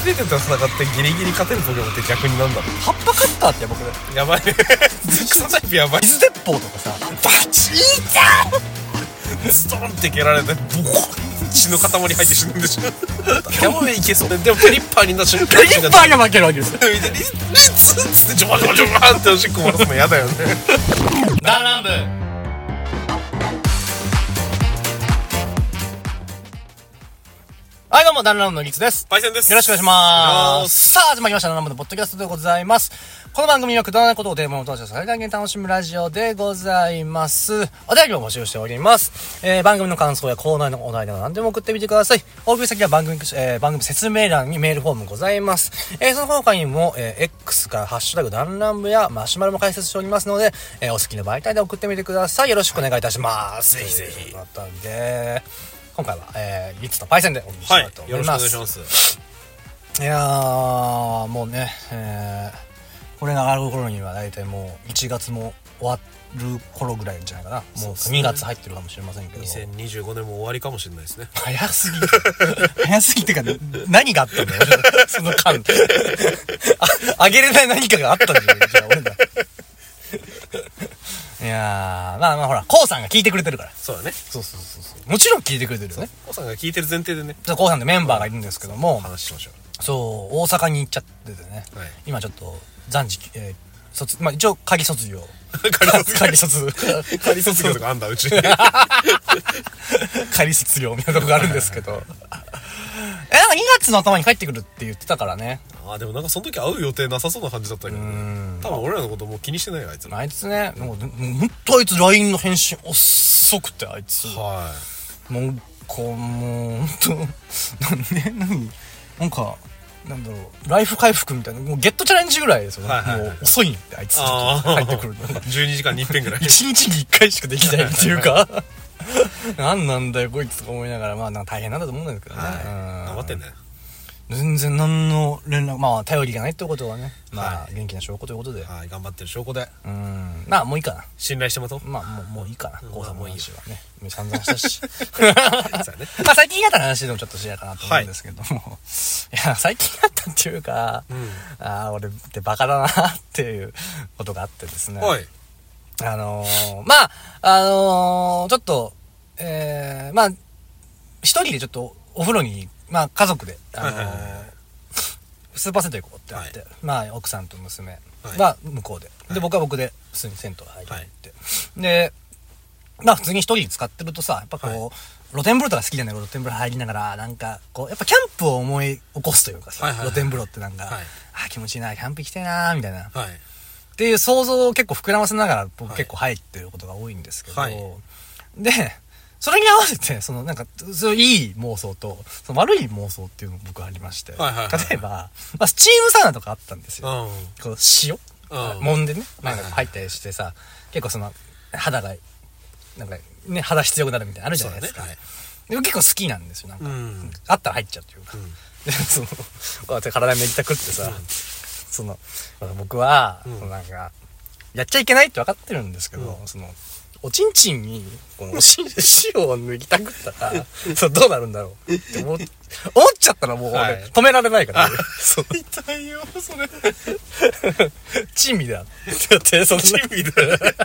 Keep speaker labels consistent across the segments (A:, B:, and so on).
A: デートと戦ってギリギリ勝てるポケモンって逆になんだろう。
B: 葉っぱカッターってやばくない？
A: やばいね。草タイプやばい。
B: 水鉄砲とかさ、バチーじゃん
A: ストンって蹴られてボコン血の塊入って死ぬんでしょ。やばいいけそう。でもペリッパーになった瞬間
B: ペリッパーが負けるわけですよ。
A: リツンつってジョバジョバジョバっておしっこ漏らすの嫌だよね。
B: ダンランブはい、どうも、ダンランブのリツです。
A: パイセンです。
B: よろしくお願いします。さあ、始まりました、ダンランブのポッドキャストでございます。この番組はくだらないことをテーマに通して最大限楽しむラジオでございます。お便りを募集しております。番組の感想やコーナーのお題など何でも送ってみてください。お送り先は番組説明欄にメールフォームございます。その他にも、X からハッシュタグダンランブやマシュマロも解説しておりますので、お好きな媒体で送ってみてください。よろしくお願いいたします。
A: ぜひぜひ。
B: またで今回は、リツとパイセンでお送りしたいと思います。
A: よろしくお願いします。
B: いやー、もうね、これが上がる頃には大体もう1月も終わる頃ぐらいじゃないかな。もう2月入ってるかもしれませんけど。
A: 2025年も終わりかもしれないですね。
B: 早すぎる。早すぎてか、何があったんだよ。その間。あげれない何かがあったんじゃないじゃあ、俺だ。いやー、まあほら、コウさんが聞いてくれてるから。
A: そうだね。
B: そう。もちろん聞いてくれてるよね。
A: コウさんが聞いてる前提でね。
B: コウさんってメンバーがいるんですけども、
A: 話しましょう。
B: そう、大阪に行っちゃっててね。
A: はい、
B: 今ちょっと残時、まあ一応仮卒業。
A: 仮卒業とかあんだ、うち。
B: 仮卒業みたいなとこがあるんですけど。なんか2月の頭に帰ってくるって言ってたからね。
A: でもなんかその時会う予定なさそうな感じだったけどね。多分俺らのこともう気にしてないよ、あいつ。
B: あいつね、もうほんとあいつ LINE の返信遅くて、あいつ。
A: はい。
B: もうほんと、なんか、なんだろう、ライフ回復みたいな、もうゲットチャレンジぐらいですよね。もう遅いんって、あいつ。入ってくるの。
A: 12時間に一遍ぐらい。
B: 1日に1回しかできないっていうか。何なんだよ、こいつとか思いながら、まあなんか大変なんだと思うんですけどね。
A: 頑張ってんだよ。
B: 全然何の連絡、まあ頼りがないってことはね、まあ元気な証拠ということで、
A: はい、頑張ってる証拠で、
B: まあもういいかな。
A: 信頼してもと、
B: まあもういいかな。コウさんもいいしはね、散々したし。まあ最近あった話でもちょっとしようかなと思うんですけども、いや最近あったっていうか、俺ってバカだなっていうことがあってですね。
A: はい。
B: まあちょっとまあ一人でちょっとお風呂にまあ家族でスーパー銭湯行こうってなって、まあ奥さんと娘は向こうで、で僕は僕で普通に銭湯入って、でまあ普通に一人使ってるとさ、やっぱこう露天風呂とか好きじゃない。露天風呂入りながらなんかこうやっぱキャンプを思い起こすというかさ、露天風呂ってなんか気持ちいいな、キャンプ行きたいなみたいなっていう想像を結構膨らませながら僕結構入ってることが多いんですけど、でそれに合わせて、なんか、そういい妄想と、悪い妄想っていうのも僕ありまして。例えば、まあ、スチームサウナとかあったんですよ。こう塩揉んでね、なんか入ったりしてさ、結構肌が、なんかね、肌必要になるみたいなのあるじゃないですか。で結構好きなんですよ、なんか。あったら入っちゃうっていうか。で、こうやって体めりたくってさ、僕は、なんか、やっちゃいけないって分かってるんですけど、おちんちんにこの塩を脱ぎたくったらどうなるんだろうって思っちゃったらもう俺止められないからね。
A: 痛いよそれ。
B: 珍味だって珍
A: 味だ。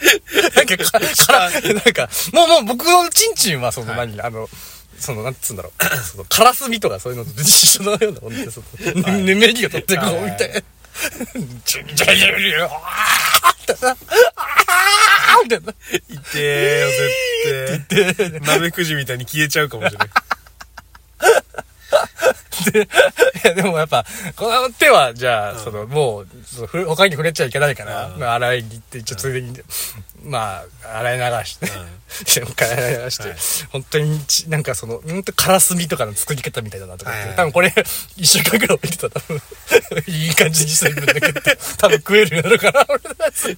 B: なんかもう僕のちんちんはなんつうんだろう、カラスミとかそういうのと一緒のようなもんで、ぬめりが取ってこうみたいな。ジュリジュリジュリあーってな。みたいな。
A: 痛えよ絶対。なめくじみたいに消えちゃうかもしれない。
B: でもやっぱこの手はじゃあ、もう他に触れちゃいけないから、洗いに行って一応ついでにまあ洗い流して洗い流して、本当になんか本当カラスミとかの作り方みたいだなとかって、多分これ1週間くらい置いてたら多分いい感じに水分だけど多分食えるようになるから俺のやつ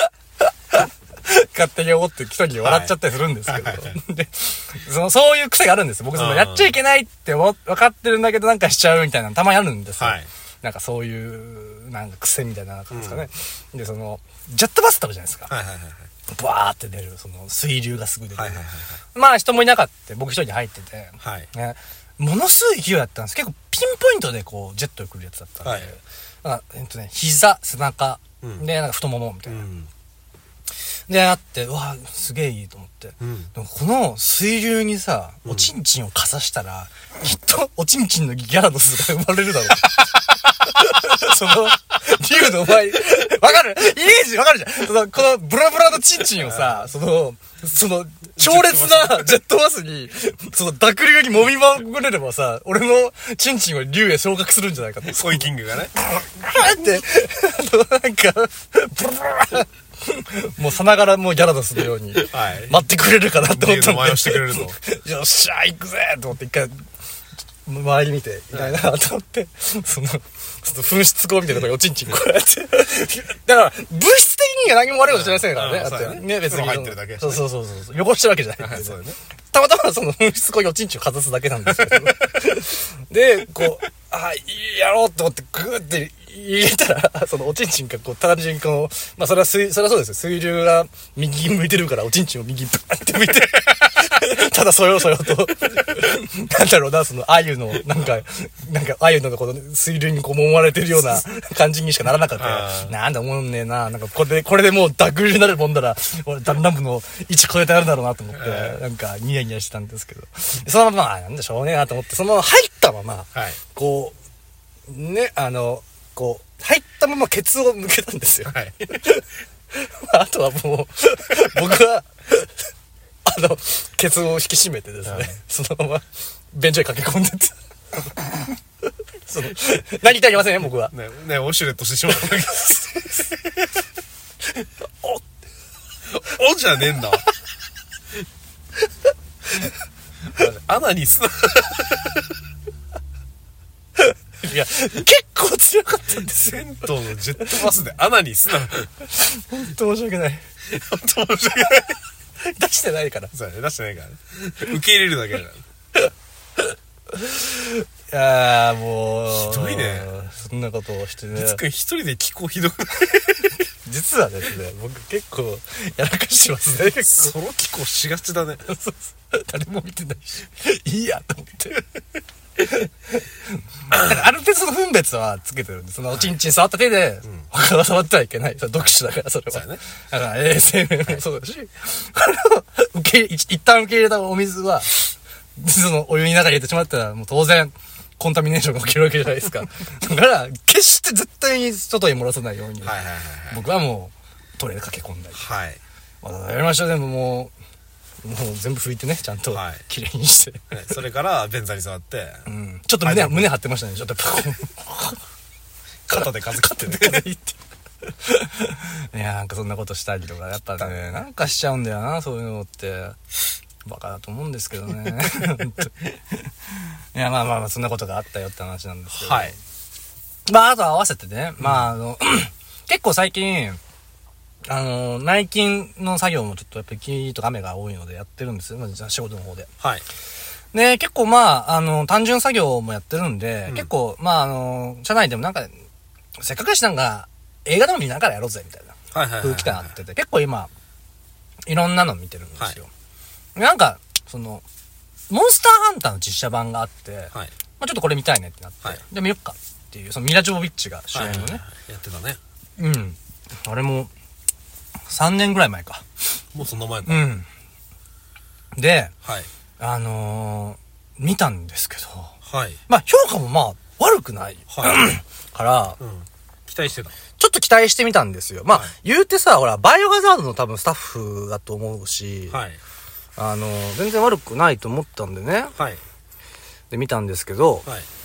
B: 勝手に思って一人で笑っちゃったりするんですけど、でそういう癖があるんです。僕やっちゃいけないって分かってるんだけどなんかしちゃうみたいなのたまにあるんですよ。なんかそういうなんか癖みたいな感じですかね。でジェットバスタブじゃないですか。バーって出る水流がすぐ出て、まあ人もいなかった。僕一人で入ってて、 ものすごい勢いだったんです。結構ピンポイントでこうジェットで来るやつだったんで、
A: はい
B: なんか膝、背中、でなんか太ももみたいな、であって、うわすげえいいと思って、でもこの水流にさおちんちんをかざしたら、きっとおちんちんのギャラドスが生まれるだろうその竜の前わかるイメージわかるじゃん。このブラブラのチンチンをさ、その強烈なジェットバスに、その濁流に揉みまぐれればさ、俺のチンチンを竜へ昇格するんじゃないかと。
A: ソイキングがね。
B: って、なんか、もうさながらもうギャラドスのように、待ってくれるかなって思ったんで。
A: 前をしてくれるぞ。
B: よっしゃー行くぜと思って一回、周り見て、いないなと思って、その噴出口みたいなとこにおちんちんこうやって。だから、物質的には何も悪いことしてませんからね。だってね、別に。
A: 入ってるだけ。
B: そう。汚してるわけじゃない。そうね。たまたまその噴出口におちんちんをかざすだけなんですけど。で、こう、やろうと思ってグーって入れたら、そのおちんちんがこう単純にこう、まあそれはそうですよ。水流が右に向いてるからおちんちんを右にバーって向いて、ただそよと、なんだろうな、その鮎の、なんか鮎のこの水流にこう揉まれてるような感じにしかならなかった。なんだ思んねえな、なんかこれでもう濁流になるもんだら、俺弾丸部の位置超えてやるだろうなと思って、なんかニヤニヤしてたんですけど、そのまま、なんでしょうねなと思って、そのまま入ったまま、こう、ね、こう、入ったままケツを抜けたんですよ。あとはもう、僕は、ケツを引き締めてですね、そのまま、便所に駆け込んでって。何言ってありません僕は。
A: ね、ウォシュレットしてしまったわけです。おじゃねえんだ。穴にすな。
B: いや、結構強かったんですよ。
A: 銭湯のジェットバスで穴にすな。
B: 本当申し訳ない。
A: 本当申し訳ない。
B: 出してないから。
A: そうね、出してないからね。受け入れるだけだから。
B: いやーもう。
A: ひどいね。
B: そんなことをしてね。
A: いつか一人で気候ひどくない？
B: 実はですね、僕結構やらかしてますね。
A: ソロ気候しがちだね。
B: 誰も見てないし、いいやと思って。ある程度その分別はつけてるんで、そのおちんちん触った手で、他は触ってはいけない。それ読書だから、それは。
A: そうね。
B: だから衛生面もそうだし、一旦受け入れたお水は、そのお湯に中に入れてしまったら、もう当然、コンタミネーションが起きるわけじゃないですか。だから、決して絶対に外に漏らさないように、僕はもう、トイレで駆け込んだり。
A: はい。
B: やりましょう。でももう全部拭いてね、ちゃんと、きれいにして。
A: それから、便座に座って、
B: ちょっと胸張ってましたね。ちょっと、
A: 肩で風かってね。
B: いや、なんかそんなことしたりとか、やっぱね、なんかしちゃうんだよな、そういうのって。バカだと思うんですけどね。いや、まあ、そんなことがあったよって話なんですけど。
A: はい。
B: まあ、あと合わせてね、結構最近、内勤の作業もちょっとやっぱり霧とか雨が多いのでやってるんですよ。仕事の方で。
A: はい。
B: で、結構単純作業もやってるんで、結構、社内でもなんか、せっかくだしなんか、映画でも見ながらやろうぜ、みたいな空気感あってて、結構今、いろんなの見てるんですよ。なんか、モンスターハンターの実写版があって、ちょっとこれ見たいねってなって、で、見よっかっていう、ミラ・ジョボビッチが主演のね。
A: やってたね。
B: うん。あれも、3年ぐらい前か。
A: もうそんな前か。
B: で、見たんですけど、評価も悪くない。から、
A: 期待してた。
B: ちょっと期待してみたんですよ。言うてさ、ほら、バイオハザードの多分スタッフだと思うし、全然悪くないと思ったんでね。で、見たんですけど、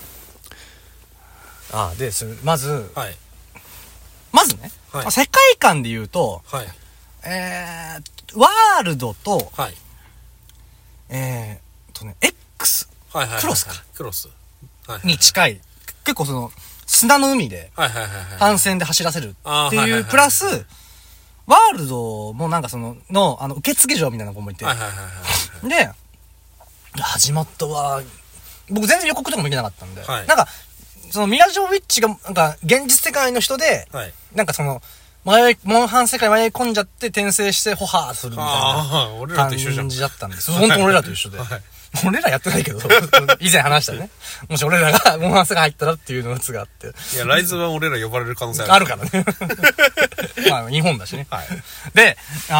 B: まずね、世界観で言うと、ワールドと、X、クロスか。
A: クロス。
B: に近い。結構砂の海で、単線で走らせるっていう、プラス、ワールドもなんか受付嬢みたいな子もいて、で、始まったわ。僕全然予告とかも見てなかったんで、なんか、ミラ・ジョーウィッチが、なんか、現実世界の人で、なんかモンハン世界迷い込んじゃって転生してホハーするみたいな感じだったんです。本当に俺らと一緒で。 俺らやってないけど、以前話したね。もし俺らがモンハンセが入ったらっていうのやつがあって。
A: いや、ライズは俺ら呼ばれる可能性
B: あるからね。まあ、日本だしね。
A: はい。
B: で、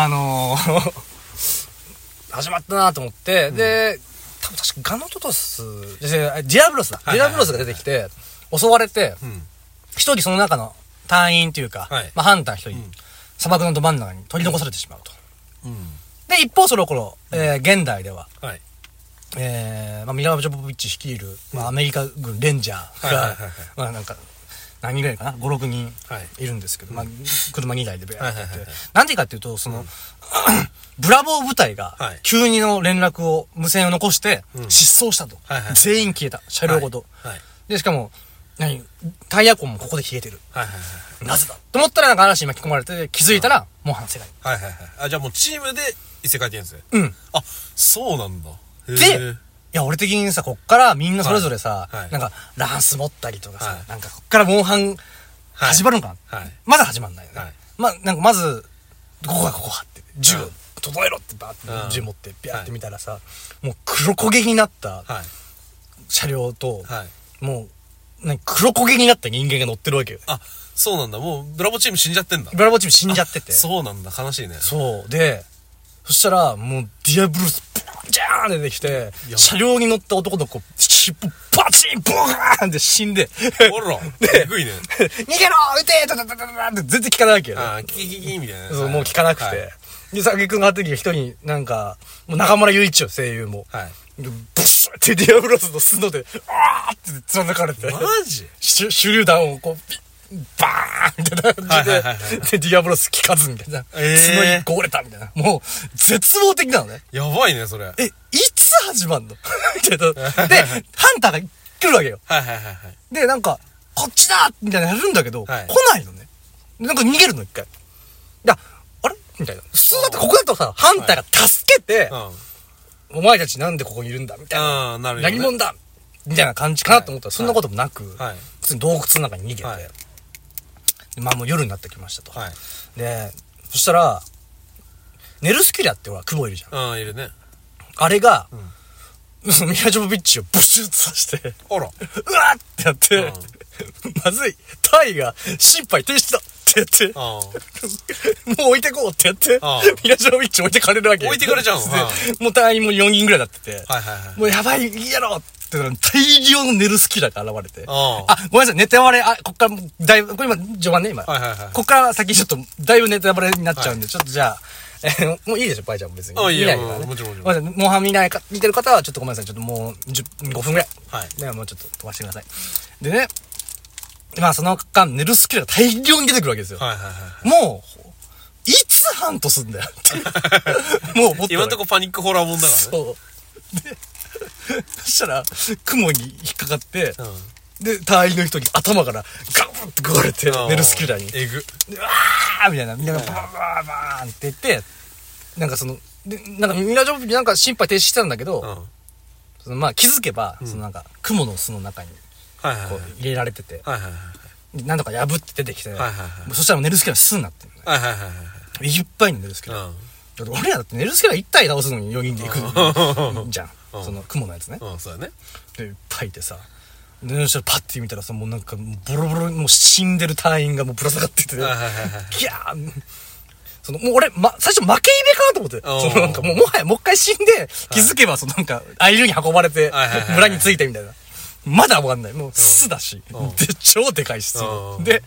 B: 始まったなと思って、で、多分確かガノトトス、ディアブロスだ。ディアブロスが出てきて、襲われて、一人その中の隊員というか、まあ、ハンター一人、砂漠のど真ん中に取り残されてしまうと。で、一方その頃、現代では、まあ、ミラー・ジョボビッチ率いる、まあ、アメリカ軍レンジャーが、まあなんか、何人ぐらいかな ?5、6人いるんですけど、まあ、車2台でベアってやって。なんでかっていうと、その、ブラボー部隊が、急にの連絡を、無線を残して、失踪したと。全員消えた。車両ごと。で、しかも、タイヤ痕もここで消えてる。なぜだと思ったらなんか話に巻き込まれて、気づいたら、もう半世界。
A: あ、じゃあもうチームで異世界転生。あ、そうなんだ。
B: で、いや、俺的にさ、こっからみんなそれぞれさ、なんか、ランス持ったりとかさ、なんか、こっからモンハン、始まるのかな、まだ始まんないよね。なんかまず、ここがって、銃を整えろってバーって銃持って、ビャーって見たらさ、もう黒焦げになった車両と、もう、黒焦げになった人間が乗ってるわけよ。
A: あ、そうなんだ。もう、ブラボチーム死んじゃってんだ。
B: ブラボチーム死んじゃってて。
A: そうなんだ。悲しいね。
B: そう。で、そしたら、もう、ディアブルス、ジャーンって出てきて、車両に乗った男の子、尻尾、バチンボーンって死んで。
A: ほら、えぐいね。
B: 逃げろ撃てタタタタタって全然効かないわけよ。
A: ああ、キキキみたいな。
B: そう、もう効かなくて。で、さげくんがあった時一人、なんか、もう中村雄一よ、声優も。ブシュってディアブロスの角で、あーって貫かれて。
A: マジ
B: 手榴弾をこう、バーンみたいな感じで、で、ディアブロス効かずみたいな。角にこぼれたみたいな。もう、絶望的なのね。
A: やばいね、それ。
B: いつ始まんのみたいな。で、ハンターが来るわけよ。で、なんか、こっちだみたいなやるんだけど、来ないのね。なんか逃げるの、一回。いや、あれみたいな。普通だってここだとさ、ハンターが助けて、お前たちなんでここにいるんだみたいな。何者だみたいな感じかなと思ったら、そんなこともなく、普通に洞窟の中に逃げて、まあもう夜になってきましたと。で、そしたら、ネルスキュリャってほら、雲いるじゃん。
A: いるね。
B: あれが、ミラジョボビッチをブシュッとさして、
A: あら。
B: うわってやって、まずい、タイが心肺停止だってやって、もう置いてこうってやって、ミラジョボビッチ置いてかれるわけ。
A: 置いてかれちゃうの
B: もう隊員も4人ぐらいだってて、もうやばい、いいやろって大量のネルスキュラーが現れて、ごめんなさい、ネタバレ、こっから、だいぶ、これ今、序盤ね、今。こっから先ちょっと、だいぶネタバレになっちゃうんで、ちょっとじゃあ、もういいでしょ、パイちゃんも別に。
A: いいよ、もちろん。
B: モンハン見てる方は、ちょっとごめんなさい、ちょっともう、5分ぐらい。ね、もうちょっと飛ばしてください。でね、まあその間、ネルスキュラーが大量に出てくるわけですよ。もう、いつハントすんだよって。もう、
A: 今んとこパニックホラーもんだからね。
B: そう。で、そしたら、雲に引っかかって、で、隊員の人に頭からガブッと食われて、ネルスキュラーに。
A: えぐ。
B: うわーみたいな、みんながバーバーバーンって言って、なんかその、で、なんかミラジョブなんか心肺停止してたんだけど、そのまあ気づけば、そのなんか雲の巣の中に、こう入れられてて、なんとか破って出てきて、そしたらネルスキュラー巣になってるのね。いっぱいのネルスキュラー。俺らだってネルスキュラー1体倒すのに4人で行くじゃん。その雲のやつね。
A: そうだね。
B: で、いっぱいいてさ、で、そしたらパッて見たらさ、もうなんか、ボロボロ、もう死んでる隊員がもうぶら下がってて、ギャーその、もう俺、最初負けイベかなと思って。そのなんかもう一回死んで、気づけば、そのなんか、アイルに運ばれて、村に着いてみたいな。まだわかんない。もう、巣だし。で、超でかいし、で、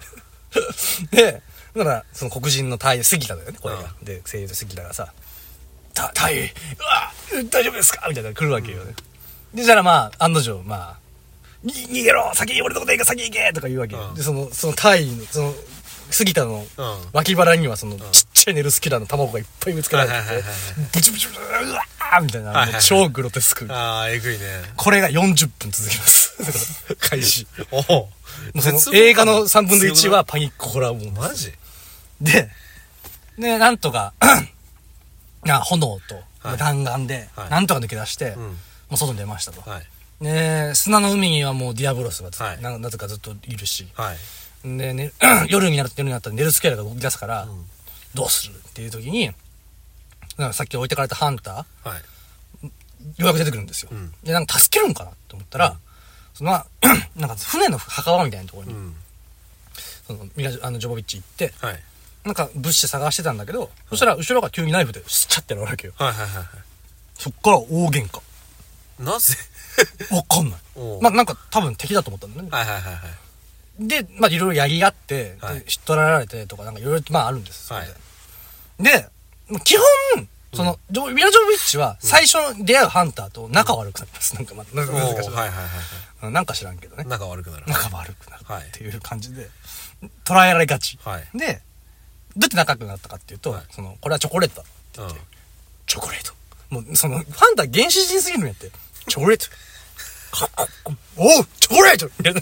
B: だから、その黒人の隊員、杉田だよね、これが。で、声優で杉田がさ、隊員、うわ大丈夫ですかみたいな来るわけよね。で、じゃあまあ、案の定、まあ、逃げろ先に俺のとこで行け先行けとか言うわけよ。で、その隊員の、その、杉田の脇腹にはその、ちっちゃいネルスキュラーの卵がいっぱい見つけられてて、ブチブチブチ、うわーみたいな、超グロテスク。
A: えぐいね。
B: これが40分続きます。開始。もうその映画の3分の1はパニックホラーもん。
A: マジ
B: で、なんとか、炎と弾丸で、なんとか抜け出して、もう外に出ましたと。砂の海にはもうディアブロスがなぜかずっといるし、で、夜になったらネルスキュラーが動き出すから、どうするっていう時に、さっき置いてかれたハンター、 うやく出てくるんですよ。で、なんか助けるんかなって思ったら、そのなんか船の墓場みたいなところに、そのジョボビッチ行って、なんか物資探してたんだけど、そしたら後ろが急にナイフでスチャってやるわけよ。そっから大喧嘩。
A: なぜ
B: わかんない。まあなんか多分敵だと思ったんだね。で、まあいろいろやり合って、引っ取られてとかなんかいろいろまああるんです。で、基本、その、ミラ・ジョボビッチは最初出会うハンターと仲悪くなります。なんかまあ、なんか知らんけどね。
A: 仲悪くなる。
B: 仲悪くなるっていう感じで、捉えられがち。で、どうやって仲良くなったかっていうと、その、これはチョコレートだって言って、チョコレート。もう、その、ファンタ原始人すぎるのやって、チョコレート。おうチョコレートみたいな。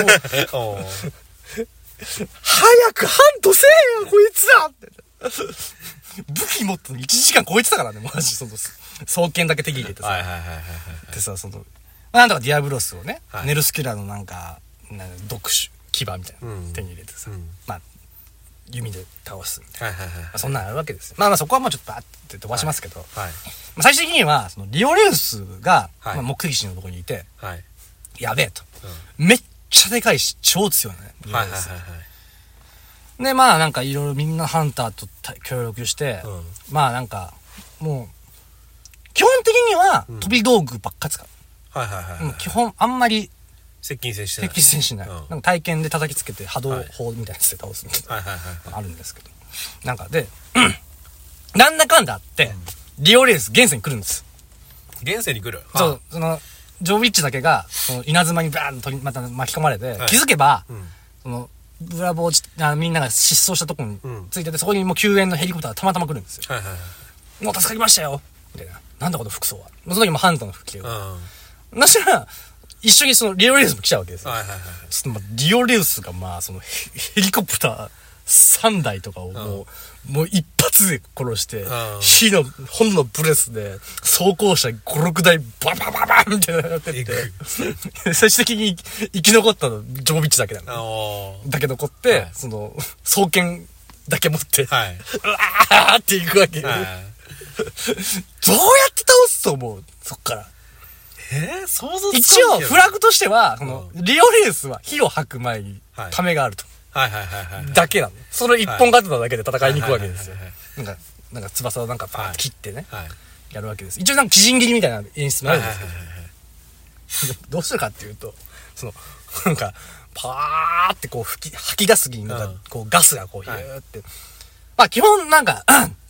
B: 早くハントせえよ、こいつだって。武器持って1時間超えてたからね、マジ、その、双剣だけ手に入れてさ。でさ、その、なんとかディアブロスをね、ネルスキュラのなんか、毒種、牙みたいな手に入れてさ、まあ、弓で倒すみたいな。そんなんあるわけですよ。まあまあそこはもうちょっとバーって飛ばしますけど、最終的には、その、リオレウスが、目的地のところにいて、やべえと。めっちゃでかいし、超強いね、リオレウス。で、まあなんかいろいろみんなハンターと協力して、まあなんか、もう、基本的には飛び道具ばっか使う。基本あんまり、
A: 接近戦し
B: ない。接近戦しない。なんか体験で叩きつけて波動砲みたいなやつで倒すみたいな。あるんですけど。なんかで、なんだかんだあって、リオレース現世に来るんです。
A: 現世に来る？
B: そう、その、ジョービッチだけが、その稲妻にバーンとまた巻き込まれて、気づけば、その、ブラボーみんなが失踪したところについてて、そこにもう救援のヘリコプターがたまたま来るんですよ。もう助かりましたよみたいな。なんだこの服装は。その時もハンターの服着てる。そしたら、一緒にそのリオレウスも来ちゃうわけですよ。そのリオレウスがまあ、そのヘリコプター3台とかをもう一発で殺して、炎のブレスで装甲車5、6台ババババンみたいなのやってって、最終的に生き残ったのジョボビッチだけなの。だけ残って、その、双剣だけ持って、うわーっていくわけ。どうやって倒すと思うそっから。
A: 想像つかん
B: 一応、フラグとしては、この、リオレースは火を吐く前に、ためがあると。だけなの。それ一本刀だけで戦いに行くわけですよ。なんか翼をなんかバーッと切ってね、やるわけです。一応なんか、鬼人斬りみたいな演出もあるんですけど、どうするかっていうと、その、なんか、パーってこう吐き出す時になんか、こうガスがこうヒューって。まあ基本なんか、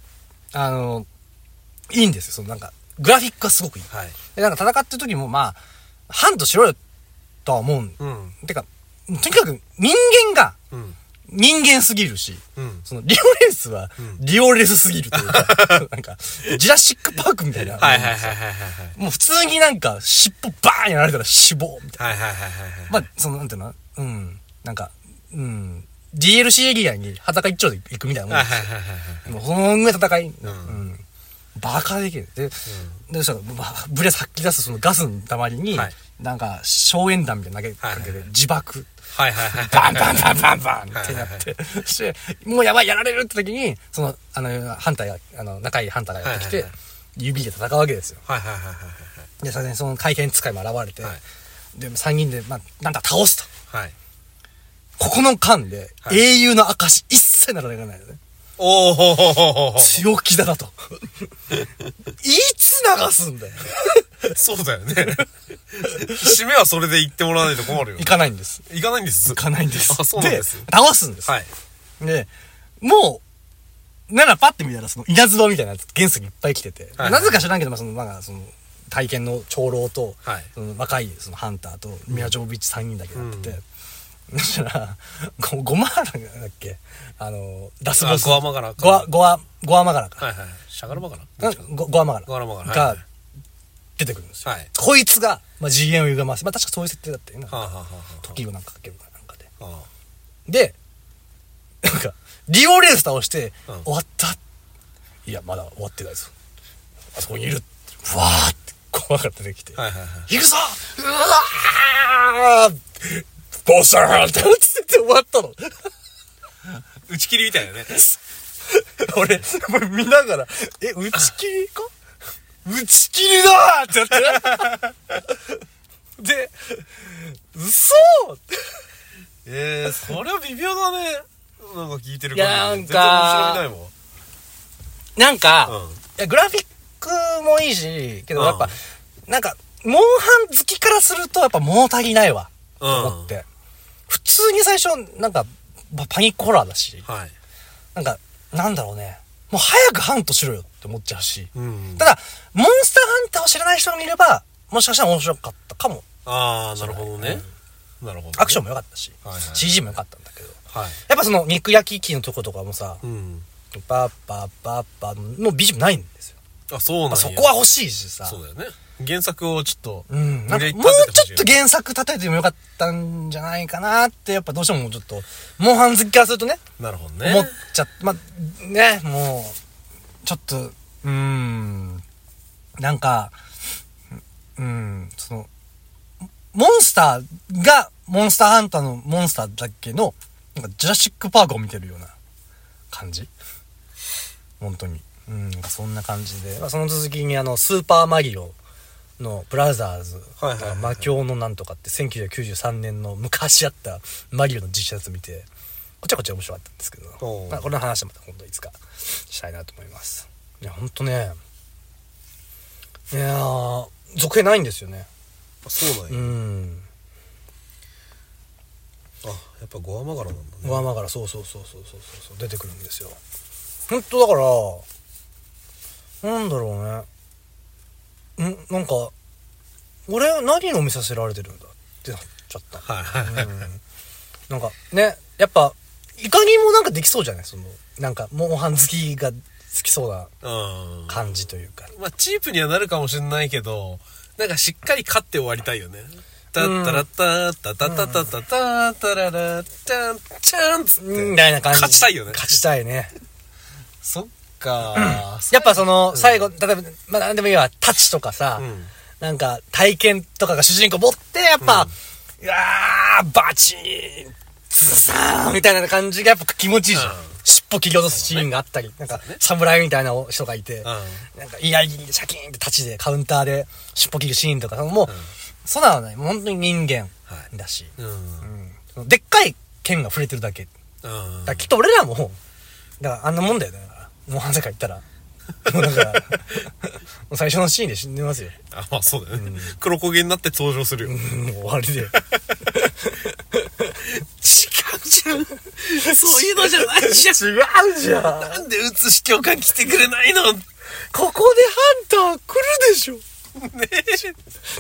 B: いいんですよ。そのなんか、グラフィックがすごくいい。で、なんか戦ってる時もまあ、ハントしろよとは思う。てか、とにかく人間が、人間すぎるし、そのリオレースはリオレースすぎるというか、なんか、ジュラシックパークみたいな。もう普通になんか尻尾バーンやられたら死亡みたいな。まあ、そのなんていうのなんか、DLC エリアに裸一丁で行くみたいなもんですよ。もうその上戦い。バカできる。で、そのブレス吐き出すそのガスの溜まりに、なんか、硝煙弾みたいな投げかけて、自爆。バンバンバンバンバンってなって、そして、もうやばい、やられるって時に、その、ハンターが、仲いいハンターがやってきて、指で戦うわけですよ。で、その会見使いも現れて、で、3人で、まあ、なんだ、倒すと。ここの間で、英雄の証一切ならないよね。強気だなと。いつ流すんだよ。
A: そうだよね。締めはそれで言ってもらわないと困るよ。
B: 行かないんです。
A: 行かないんです。
B: 行かないんです。
A: あ、そうなんです。
B: 倒すんです。で、もう、ならパッて見たら、その、稲妻みたいなやつ、原石いっぱい来てて、なぜか知らんけど、まあ、その、なんか、その、体験の長老と、その若い、その、ハンターと、ミラ・ジョボビッチ3人だけなってて、そしたら、ゴマーラだっけラスボス。
A: ゴアマガラ
B: か。ゴアマガラか。
A: シャガラマガ
B: ラゴアマガラ。が、出てくるんですよ。こいつが、まあ、次元を歪ます。まあ、確かそういう設定だったよね。時をなんかかけるかなんかで。で、なんか、リオレース倒して、終わった。いや、まだ終わってないぞ。あそこにいる。ふわーって、ゴアマガラ出てきて。行くぞうわーボスーって落ちてて終わったの。
A: 打ち切りみたいなね。
B: 俺見ながら、打ち切りか打ち切りだーってなってで、嘘
A: それは微妙だね。なんか聞いてる
B: いやなんか
A: 全然面白みないもん。
B: なんか、
A: うん。
B: いやグラフィックもいいし、けどやっぱ、なんか、モンハン好きからするとやっぱ物足りないわ。と思って。普通に最初、なんか、パニックホラーだし、
A: はい。
B: なんか、なんだろうね。もう早くハントしろよって思っちゃうし。
A: うん。
B: ただ、モンスターハンターを知らない人が見れば、もしかしたら面白かったかも。
A: ああ、なるほどね。なるほど、ね。
B: アクションも良かったし、
A: はいはいはい、
B: CG も良かったんだけど。
A: はい。
B: やっぱその肉焼き機のとことかもさ、
A: うん。
B: パッパッパッパのビジョンないんですよ。
A: あ、そうなんや。
B: そこは欲しいしさ。
A: そうだよね。原作をちょっと、
B: うん。なんかもうちょっと原作叩いてもよかったんじゃないかなって、やっぱどうしてももうちょっと、モンハン好きからするとね。
A: なるほどね。
B: 思っちゃま、ね、もう、ちょっと、なんか、その、モンスターが、モンスターハンターのモンスターだけの、なんかジュラシックパークを見てるような感じ。本当に。なんかそんな感じで。その続きにスーパーマリオのブラザーズ、魔境のなんとかって1993年の昔あったマリオの実写やつ見て、こちゃこちゃ面白かったんですけど、まあ、これの話はまた今度いつかしたいなと思います。いや、ほんとね、いやー、続編ないんですよね。
A: あ、そうなんや。あ、やっぱゴアマガラなんだね。
B: ゴアマガラ、そう出てくるんですよ。ほんとだから、なんだろうね。なんか、俺何を見させられてるんだってなっちゃった。
A: はいはいはい。
B: なんかね、やっぱ、いかにもなんかできそうじゃない、その、なんか、モンハン好きが好きそうな感じというか。
A: まあ、チープにはなるかもしれないけど、なんかしっかり勝って終わりたいよね。タッタラッタッタタタタタタタララチャンチャンつって
B: みたいな感じ。
A: 勝ちたいよね。
B: 勝ちたいね。
A: そっか、
B: やっぱその、最後、例えば、まあなんでもいいわ、タッチとかさ、なんか体験とかが主人公持って、やっぱ、うわー、バチーン、ズサーンみたいな感じがやっぱ気持ちいいじゃん。尻尾切り落とすシーンがあったり、なんか、侍みたいな人がいて、なんか、イヤリギリでシャキーンって立ちで、カウンターで尻尾切るシーンとか、もう、そうなのね、本当に人間だし、でっかい剣が触れてるだけ。だからきっと俺らも、だからあんなもんだよね。もう半世界行ったら。もうだから、もう最初のシーンで死んでますよ。
A: あ、まあそうだよね。黒焦げになって登場するよ。
B: もう終わりで。違うじゃん。そういうのじゃないじゃん。違うじゃん。
A: なんで写し教官来てくれないの？
B: ここでハンター来るでしょ。
A: ねえ。助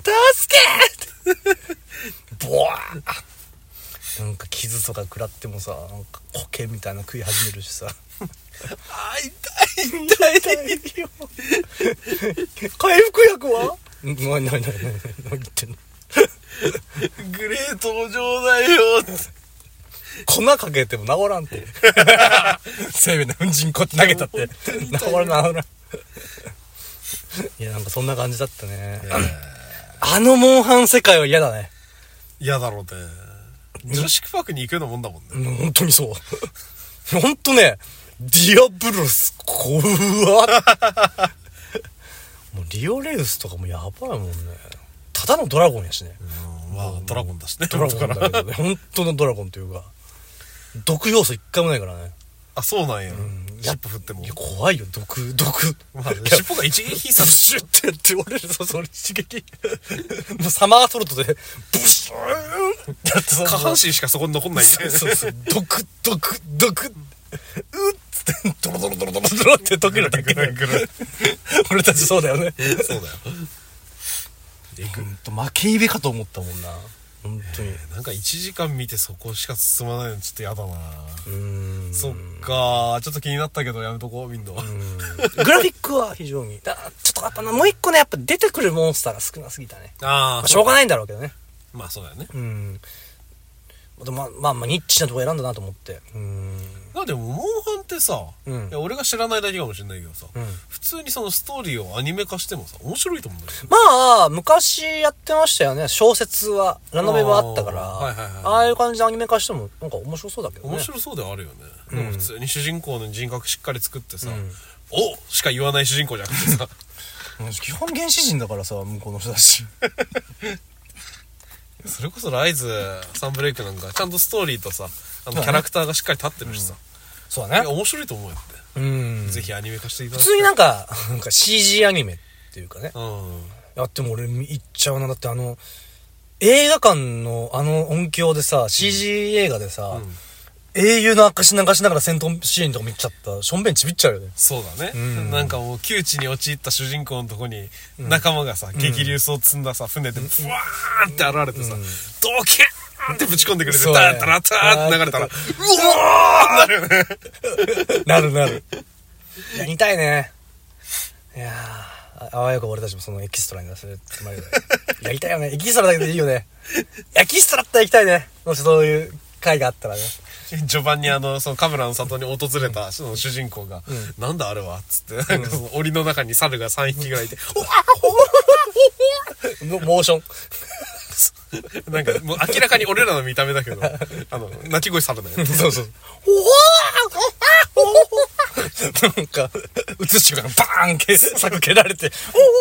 B: けボワーなんか傷とか食らってもさ、なんか苔みたいな食い始めるしさ。
A: あ、痛いよ。
B: 回復薬は？何言ってんの？
A: グレー登場だよ。
B: 粉かけても治らんって。生命の粉塵こって投げたって。治らん。いや、なんかそんな感じだったね。あのモンハン世界は嫌だね。
A: 嫌だろうね。ジュラシックパークに行くようなもんだもんね。
B: 本当にそう。本当ね、ディアブロス、怖っ。もうリオレウスとかもやばいもんね。ただのドラゴンやしね。
A: まあ、ドラゴンだしね。
B: ドラゴンだけどね。本当のドラゴンというか、毒要素一回もないからね。
A: あ、そうなんや。尻尾振っても。
B: いや、怖いよ、毒。
A: まあ、尻尾が一撃必殺。
B: ブシュってやって、俺らそれ一撃。もうサマーソルトで、ブシューンやってさ。
A: 下半身しかそこに残んないんだよ。
B: そう。毒。うっつって、ドロドロって溶けるだけで。俺たちそうだよね。
A: そうだよ。
B: ほんと、負け入れかと思ったもんな。本当に。
A: なんか1時間見てそこしか進まないのちょっとやだな。そっか、ちょっと気になったけどやめとこう、みんな。
B: グラフィックは非常に。ちょっとやっぱな、もう一個ね、やっぱ出てくるモンスターが少なすぎたね。まあ、しょうがないんだろうけどね。
A: まあそうだよね。
B: まあニッチなとこ選んだなと思って。
A: でもモンハンってさ、いや俺が知らないだけかもしれないけどさ、普通にそのストーリーをアニメ化してもさ面白いと思うんだよ。
B: まあ昔やってましたよね。小説はラノベもあったから、ああいう感じでアニメ化してもなんか面白そうだけどね。
A: 面白そうではあるよね。普通に主人公の人格しっかり作ってさ、おしか言わない主人公じゃなくてさ、
B: 基本原始人だからさ、向こうの人だし。
A: それこそライズサンブレイクなんかちゃんとストーリーとさ、キャラクターがしっかり立ってるしさ、
B: そうだね。
A: 面白いと思うよって、ぜひアニメ化していただきたい。
B: 普通になんか CG アニメっていうかね、
A: うん
B: やっても俺行っちゃうな。だって映画館の音響でさ、CG 映画でさ、英雄の証流しながら戦闘シーンとか見ちゃったらしょんべんちびっちゃうよね。
A: そうだね、なんかもう窮地に陥った主人公のとこに仲間がさ、激流層積んださ船でブワーンって現れてさ、ドキャーンってぶち込んでくれて、ダータラターって流れたらうわーなるよね。
B: なるなる。やりたいね。いやー、あわよく俺たちもそのエキストラに出せるつもりでやりたいよね。エキストラだけでいいよね。エキストラって行きたいね。もしそういう回があったらね。
A: 序盤にそのカムラの里に訪れたその主人公が、なんだあれはっつって、なんかその檻の中に猿が3匹ぐらいいて、
B: モーション。
A: なんかもう明らかに俺らの見た目だけど、鳴き声猿だよ。
B: そうそう。なんか、映しからバーン柵蹴られて、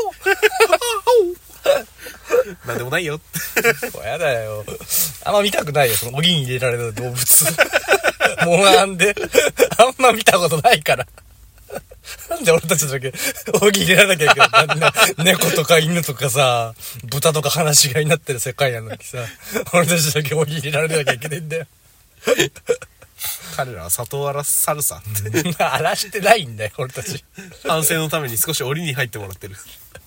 A: なんでもないよって。
B: やだよ。あんま見たくないよ、その、おぎに入れられる動物。もうなんで、あんま見たことないから。なんで俺たちだけ、おぎ入れられなきゃいけない。猫とか犬とかさ、豚とか放し飼いになってる世界なのにさ、俺たちだけおぎ入れられなきゃいけないんだよ。
A: 彼らは里を荒らす猿さって。
B: 荒らしてないんだよ、俺たち。
A: 反省のために少し檻に入ってもらってる。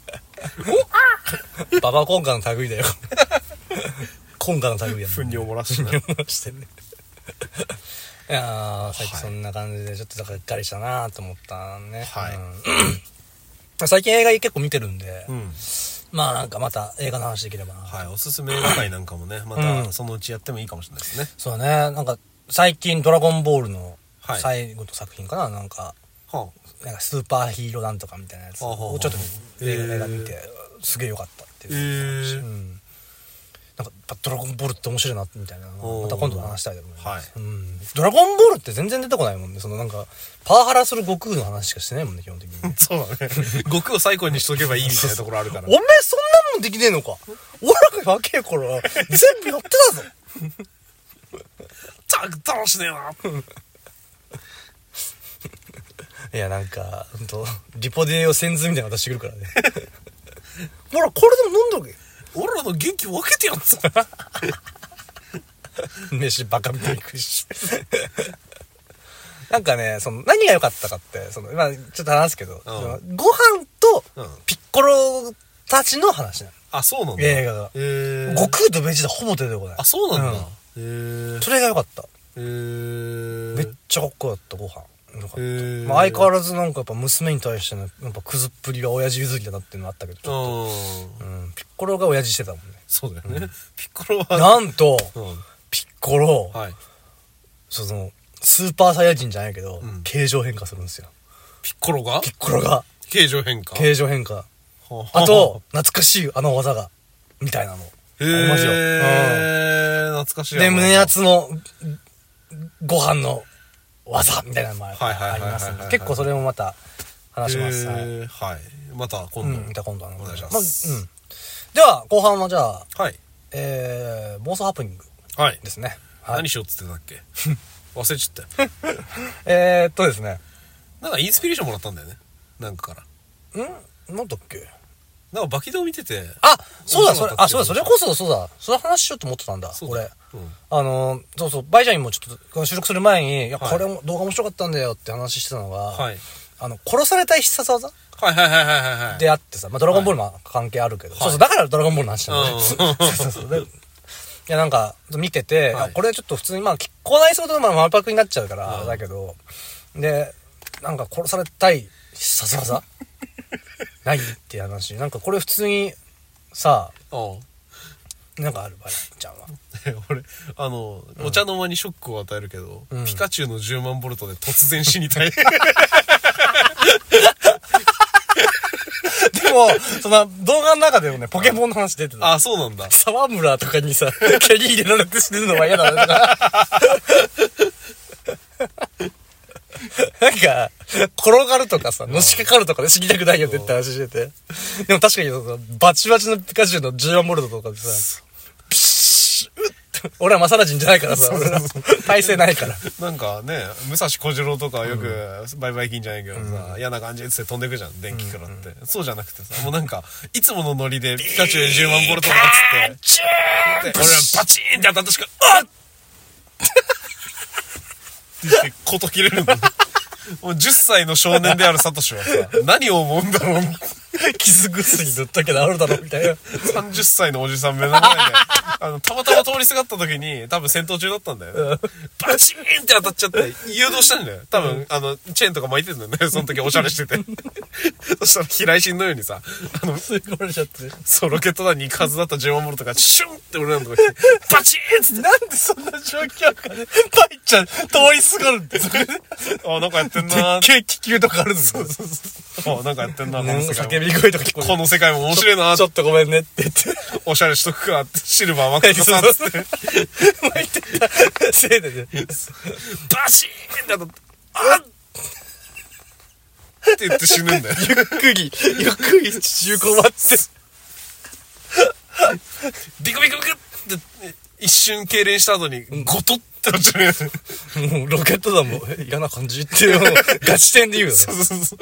B: ババコンカの類だよ。コンカの類やん。
A: 糞尿漏らして
B: 糞尿漏らしてね。いやー、最近そんな感じでちょっとがっかりしたなーと思ったね。
A: はい。
B: 最近映画結構見てるんで、まあなんかまた映画の話できればな。
A: はい、おすすめ映画会なんかもね、またそのうちやってもいいかもしれないですね。
B: そうね、なんか最近ドラゴンボールの最後の作品かな、なんかスーパーヒーローなんとかみたいなやつをちょっと映画見て、すげえ良かったっていう。なんかドラゴンボールって面白いなみたいなのまた今度話したいと思います。ドラゴンボールって全然出てこないもんね。そのなんかパワハラする悟空の話しかしてないもんね、基本的に。
A: そうだね。悟空を最高にしとけばいいみたいなところあるから。
B: おめえそんなもんできねえのか。俺らが若い頃は全部やってたぞ。
A: 楽しねえな。
B: いやなんかほんとリポデーをせんずみたいなの渡してくるからね。ほらこれでも飲んどけ。
A: 俺らの元気分けてやっつ。
B: 飯バカみたいに食うし。なんかね、その何が良かったかって、その今ちょっと話すけど、ご飯とピッコロたちの話なの。
A: あ、そうなんだ。
B: 映画が。悟空とベジータほぼ出てこない。
A: あ、そうなんだ。
B: それが良かった。めっちゃかっこよかった、ご飯。まあ相変わらずなんかやっぱ娘に対してのやっぱクズっぷりが親父譲りだなっていうのあったけど、ちょっと、ピッコロが親父してたもんね。
A: そうだよね。ピッコロは
B: なんと、ピッコロ、そのスーパーサイヤ人じゃないけど、形状変化するんですよ。
A: ピッコロが形状変化。
B: 形状変化。あと懐かしい技がみたいなのありますよ。
A: 懐かしい。
B: で胸圧のご飯の技みたいなのもありますんで、結構それもまた話します。はい。
A: また今度
B: お
A: 願いします。
B: では後半はじゃあ妄想ハプニングですね。
A: 何しようっつってたっけ。忘れちゃった
B: よ。ですね、
A: なんかインスピレーションもらったんだよね、なんかから。
B: なんだっけ。
A: なんかバキドー見てて、
B: そうだ、それこそそうだ、その話しようと思ってたんだ、俺。そうそう、バイジャンにもちょっと収録する前に、いや、これも動画面白かったんだよって話してたのが、殺されたい必殺技であってさ、まあドラゴンボールも関係あるけど、そうそう、だからドラゴンボールの話なんだね。そうそう。いや、なんか、見てて、これちょっと普通に、まあ、こないそうと丸パクになっちゃうから、だけど、で、なんか殺されたい必殺技ないっていう話。なんかこれ普通にさ、なんかあるバイちゃんは。
A: 俺お茶の間にショックを与えるけど、ピカチュウの10万ボルトで突然死にたい。で
B: もその動画の中でもね、ポケモンの話出てた。
A: あ、そうなんだ。
B: 沢村とかにさ、蹴り入れられて死ぬのは嫌だね。なんか転がるとかさ、のしかかるとかで死にたくないよって話してて。でも確かにバチバチのピカチュウの14ボルトとかでさ、ピシッ俺はマサラジンじゃないからさ、俺ら体勢ないから。
A: なんかね、武蔵小次郎とかはよくバイバイ金じゃないけどさ、嫌な感じで飛んでくじゃん、電気からって。そうじゃなくてさ、もうなんか、いつものノリでピカチュウで10万ボルトだっつって、俺はバチーンって当たったしか、あっって言って、こと切れるんだ。もう10歳の少年であるサトシはさ、何を思うんだろう。
B: 傷薬塗ったけどあるだろみたいな。
A: 30歳のおじさん目の前で、たまたま通りすがった時に、多分戦闘中だったんだよね。バチーンって当たっちゃって、誘導したんだよ。多分、チェーンとか巻いてるんだよね。その時おしゃれしてて。そしたら、飛来心のようにさ、
B: 吸い込まれちゃって。
A: そう、ロケット弾に行くはずだった10万ボルトが、シュンって俺らのとこに来て、バチーンっつって。
B: なんでそんな状況下で、パイちゃん通りすがるって、それで。
A: あ、なんかやってんなー。
B: でっけえ気球とかあるんですよ。
A: あ、なんかやってんなー。
B: 叫び声とか聞こえる。
A: この世界も面白いなー。
B: ちょっとごめんねって言って。
A: おしゃれしとくかって、シルバー巻くとさ、つって。
B: 巻いてたせいでね。
A: バシーンって当たって、あっって言って死ぬんだよ。
B: ゆっくり中古待って。
A: ビクビクビクって一瞬痙攣した後にゴトって落ちる。
B: もうロケット弾も嫌な感じっていうガチ点で言うよね。
A: そう。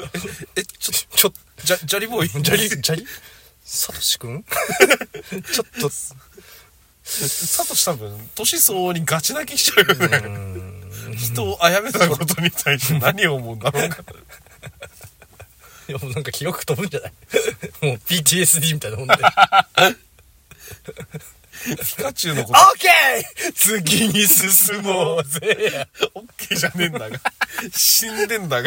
A: ジャリボーイ
B: ジャリサトシ君ちょっと
A: サトシ多分年相応にガチ泣きしちゃうよね。人を殺めたことに対して何を思うんだろうか。
B: いやもうなんか記憶飛ぶんじゃないもう PTSD みたいなもんで。
A: ピカチュウのこと。
B: オッケー次に進もうぜ。
A: オッケーじゃねえんだが。死んでんだが。
B: い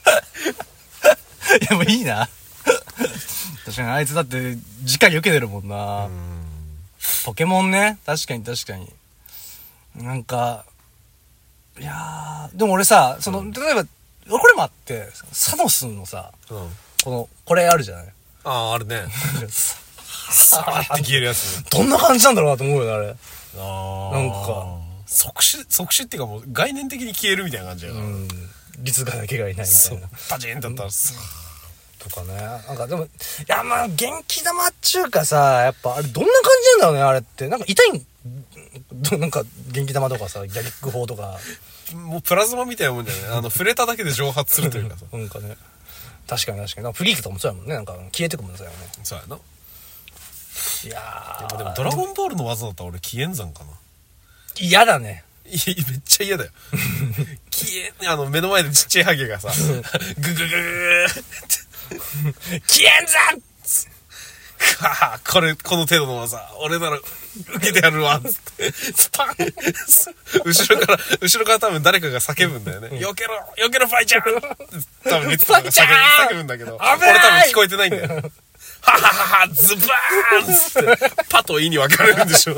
B: やもういいな。確かにあいつだって直に受けてるもんな。ポケモンね。確かに。なんか、いやー、でも俺さ、例えば、これもあって、サノスのさ、これあるじゃない。
A: ああ、あるね。さーって消えるやつ。
B: どんな感じなんだろうなと思うよね、あれ。
A: なんか、即死っていうかもう概念的に消えるみたいな感じやな。
B: 律がだけがいないみたいな。
A: パチンってやったらさ。
B: とかね。なんかでも、いやまあ、元気玉っちゅうかさ、やっぱあれどんな感じなんだろうね、あれって。なんか痛いなんか元気玉とかさ、ギャリック砲とか。
A: もうプラズマみたいなもんじゃない触れただけで蒸発するというかさ。
B: なんかね。確かに。なんかフリークとかもそうやもんね。なんか消えてくもんね、そうやもんね。
A: そうやな。
B: いやー。
A: でもドラゴンボールの技だったら俺消えんざんかな。
B: 嫌だね。
A: めっちゃ嫌だよ。目の前でちっちゃいハゲがさ、グググググって。
B: 消えんざん
A: はぁ、この程度の技、俺なら受けてやるわ、つって、スパン後ろから多分誰かが叫ぶんだよね。避けろファイちゃん多分ミツとかが叫ぶんだけど、俺多分聞こえてないんだよ。はははは、ズバーンつって、パとイに分かれるんでしょ。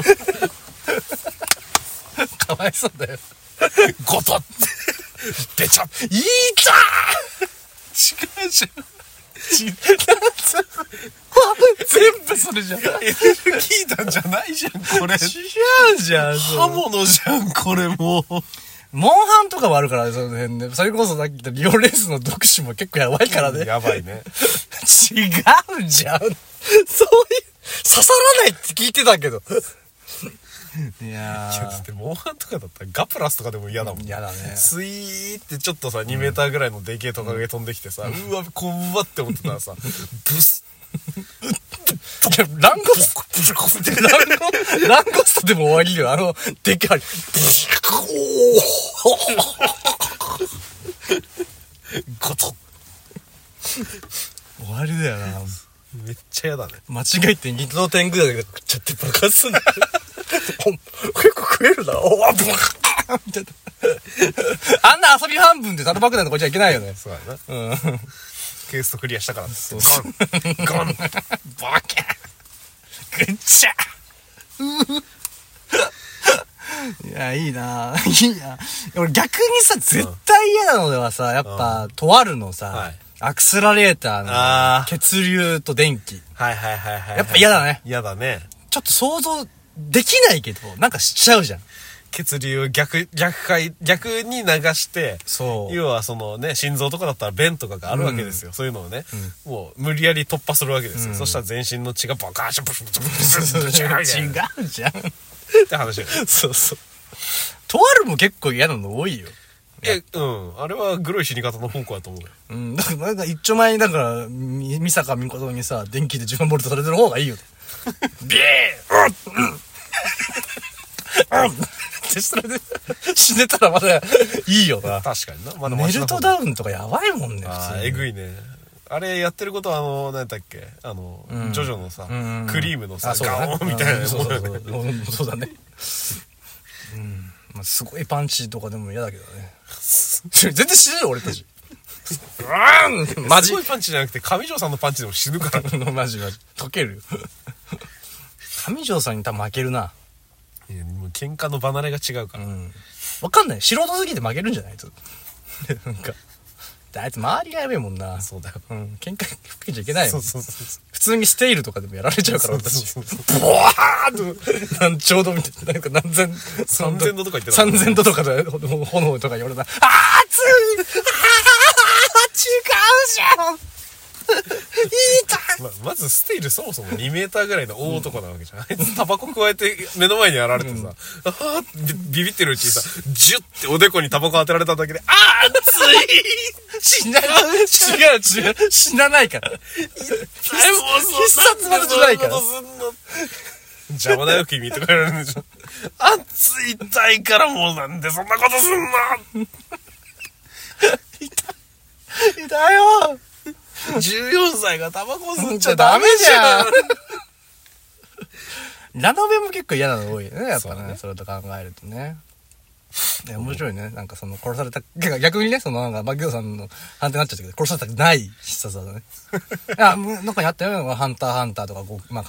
B: かわいそうだよ。
A: ゴトって、べちゃって。
B: いいた
A: ー違うじゃん。
B: 全部それじゃん。
A: エネルギー弾じゃないじゃん、これ。
B: 違うじゃん。
A: 刃物じゃん、これもう。
B: モンハンとかもあるからね、その辺ね。それこそさっき言ったリオレースの読書も結構やばいからね。
A: やばいね。
B: 違うじゃん。そういう、刺さらないって聞いてたけど。いやー。
A: だってモンハンとかだったらガプラスとかでも嫌だもん。
B: 嫌だね。
A: スイーってちょっとさ、2メーターぐらいのでけえトカゲ飛んできてさ、うわ、こわって思ってたらさ、ブス
B: ランゴストでも終わりよ。でっかい。
A: ゴト
B: 終わりだよな。
A: めっちゃ嫌だね。
B: 間違えて2度点ぐらいが食っちゃって爆発すんだ。結構食えるな。おわ、ブワーみたいな。あんな遊び半分でタル爆弾とかじゃいけないよね。
A: そうやな。
B: うん。
A: ケーストクリアしたから。
B: そう
A: ゴンバキャーグッチャ
B: いや、いいな。俺逆にさ、絶対嫌なのではさ、やっぱ、とあるのさ、アクスラレーターの血流と電気。
A: はい。
B: やっぱ嫌だね。
A: 嫌だね。
B: ちょっと想像できないけど、なんかしちゃうじゃん。
A: 血流を逆に流して、
B: そう。
A: 要はそのね、心臓とかだったら弁とかがあるわけですよ。そういうのをね、もう無理やり突破するわけですよ。そしたら全身の血がバカーシャブシャブシャブシャブシャブシャブ
B: 違うじゃん。
A: って話よ。
B: そうそう。とあるも結構嫌なの多いよ。
A: あれはグロい死に方の方向だと思うよ。
B: だからなんか一丁前に、だから、美坂美琴にさ、電気で10万ボルトされてる方がいいよ。ビーってそれで死ねたらまだいいよな。
A: 確かにな。まだ
B: メルトダウンとかやばいもんね、
A: 普通に。えぐいね。あれやってることは何だっけジョジョのさ、クリームのさ、ガオンみたいな。
B: そうだね。すごいパンチとかでも嫌だけどね。全然死ぬよ、俺たち。
A: マジすごいパンチじゃなくて、上条さんのパンチでも死ぬから。
B: マジ。溶けるよ。上条さんに多分負けるな。
A: いや、もう喧嘩の離れが違うから。
B: わかんない。素人すぎて負けるんじゃないと。なんか。あいつ周りがやべえもんな。
A: そうだよ。
B: 喧嘩吹けちゃいけないよ。
A: そう。
B: 普通にステイルとかでもやられちゃうから、私。
A: そう。
B: ボワーッと、ちょうど見て、なんか何千、
A: 3000度とか言ってた。
B: 3000度とかで、炎とか言われたら、熱い違うじゃん
A: まずステイルそもそも2メーターぐらいの大男なわけじゃん。あいつタバコ加えて目の前にやられてさ、ビビってるうちにさ、ジュッておでこにタバコ当てられただけで、熱い
B: 違う死なないから。必殺技じゃないから。
A: 邪魔だよ君とか言われるんでしょ。熱い痛いからもうなんでそんなことすんの
B: 痛いよ
A: 14歳がタバコ吸っちゃ
B: ダメ
A: ダメじ
B: じゃん
A: ゃん。
B: ラノベも結構嫌なの多いよね、やっぱね。それと考えるとね。面白いね。なんかその殺された、逆にね、そのなんか、マキドさんの判定になっちゃったけど、殺されたくない必殺技ね。いや、なんかやったよ。ハンターとか、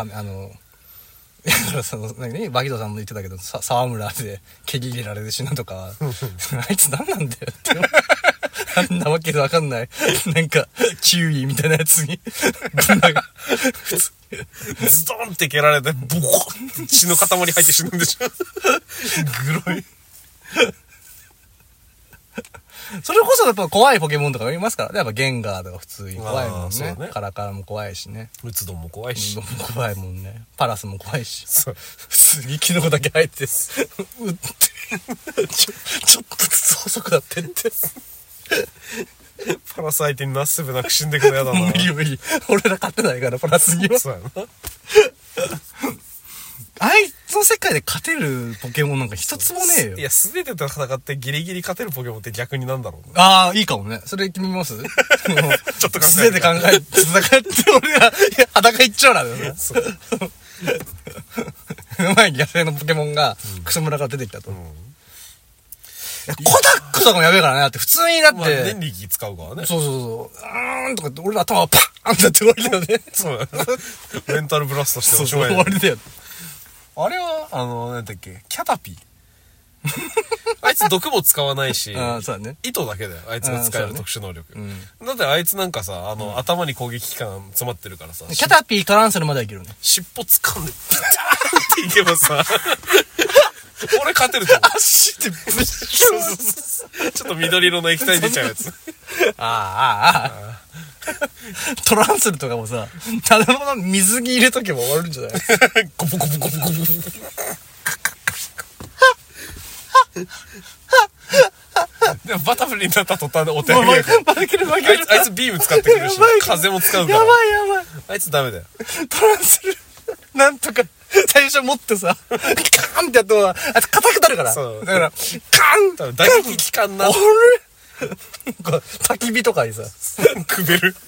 B: その、バキドさんも言ってたけど、沢村で毛切れられて死ぬとか、あいつ何なんだよって。あんなわけでわかんない。なんか、キウイみたいなやつに、
A: ズドンって蹴られて、ボコンって血の塊入って死ぬんでしょ。グロい。
B: それこそやっぱ怖いポケモンとかいますからね。やっぱゲンガーとか普通に怖いもんね。
A: ね
B: カラカラも怖いしね。
A: ウツドンも怖いし。
B: 怖いもんね。パラスも怖いし。
A: そう。
B: 普通にキノコだけ入って、うって、ちょっとずつ細くなってって。
A: パラス相手になすべなく死んでくのやだな。
B: 無理。俺ら勝てないから、パラスには。
A: そうやな。
B: あいつの世界で勝てるポケモンなんか一つもねえよ。
A: いや、すべてと戦ってギリギリ勝てるポケモンって逆になんだろうな。
B: ああ、いいかもね。それ決めますちょ
A: っと考えて。
B: 素手で考えて、戦って俺ら、裸一丁なんだよね。そう。目の前に野生のポケモンが、クソ村から出てきたと。コダックとかもやべえからね。だって普通にだって。
A: 電力使うからね。
B: そう。とかって俺ら頭パーンってやって終わりだよね。
A: そうだね。メンタルブラストして
B: 終わりだよ。
A: あれは、なんだっけ、キャタピー。あいつ毒も使わないし、
B: そうだね。
A: 糸だけだよ。あいつが使える特殊能力。だってあいつなんかさ、頭に攻撃機関詰まってるからさ。
B: キャタピートランセルまではいけるね。
A: 尻尾掴んで、っていけばさ、俺勝てると思う。
B: 足でブッシ
A: ュちょっと緑色の液体出ちゃうやつ。
B: トランセルとかもさ、ただの水に入れとけば終わるんじゃない
A: ゴボゴボゴボゴボ。でもバタフリーになった途端でお手上げるから。
B: 負ける。
A: あいつビーム使ってくるし、風も使うから。
B: やばい。
A: あいつダメだよ。
B: トランセル、なんとか、最初持ってさ、カーンってやった方が、あいつ硬くなるから。
A: そう。
B: だから、カーン
A: 打撃機関な。
B: 焚き火とかにさ、
A: くべる。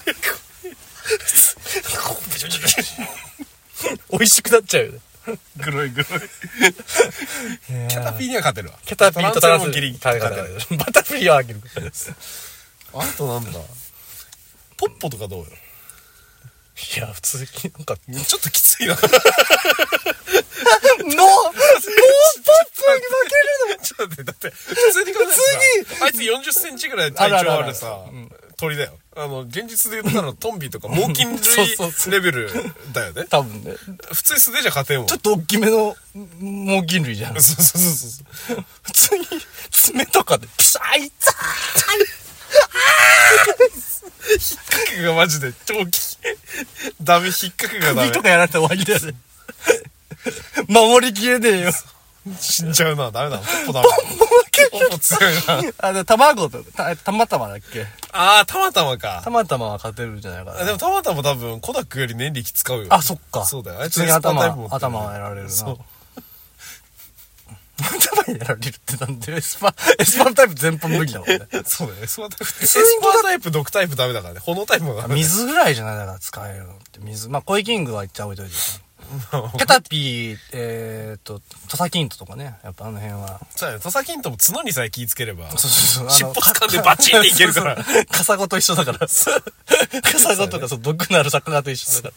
B: 美味しくなっちゃうよね。
A: グロい。キャタピーには勝てるわ。
B: キャタピーとトランセル
A: ギリ
B: 勝てる。バタフリーはあげる。
A: あとなんだ。ポッポとかどうよ。
B: いや、普通になんか、
A: ちょっときついな。
B: もうポップに負けるの
A: ちょっと待って、だって、普通に考えてさ、あいつ40センチぐらい体長あるさ、 鳥だよ。現実で言ったらトンビとか猛禽類レベルだよね。
B: 多分ね。
A: 普通に素手じゃ勝てんわ。
B: ちょっと大きめの猛禽類じゃん。
A: そう。
B: 普通に爪とかでピシャーいったー
A: 引っかくがマジで超ダメ、引っかくがダメ。
B: 首とかやられたら終わりだよね。守りきれねえよ。
A: 死んじゃうな。ダメだ。ポッポダメだ。ポッポ強いな。
B: 卵と、たまたまだっけ？
A: たまたまか。
B: たまたまは勝てるんじゃないかな。
A: でもたまたま多分、コダックより念力使うよ。
B: あ、そっか。
A: そうだよ。
B: 普通に頭はやられるな。
A: そう。
B: 頭やられるってなんでエスパータイプ全般無理だもんね。
A: そうだよ。エスパータイプ、毒タイプダメだからね。炎タイプもダメ。
B: 水ぐらいじゃないだから使えるのって。水。まあ、コイキングは言っちゃ置いといてさ。キャタピー、トサキントとかね。やっぱあの辺は。
A: そうだよ。トサキントも角にさえ気ぃつければ。
B: そう。
A: 尻尾掴んでバチンっていけるから。
B: カサゴと一緒だから。カサゴとか毒のある魚と一緒だから。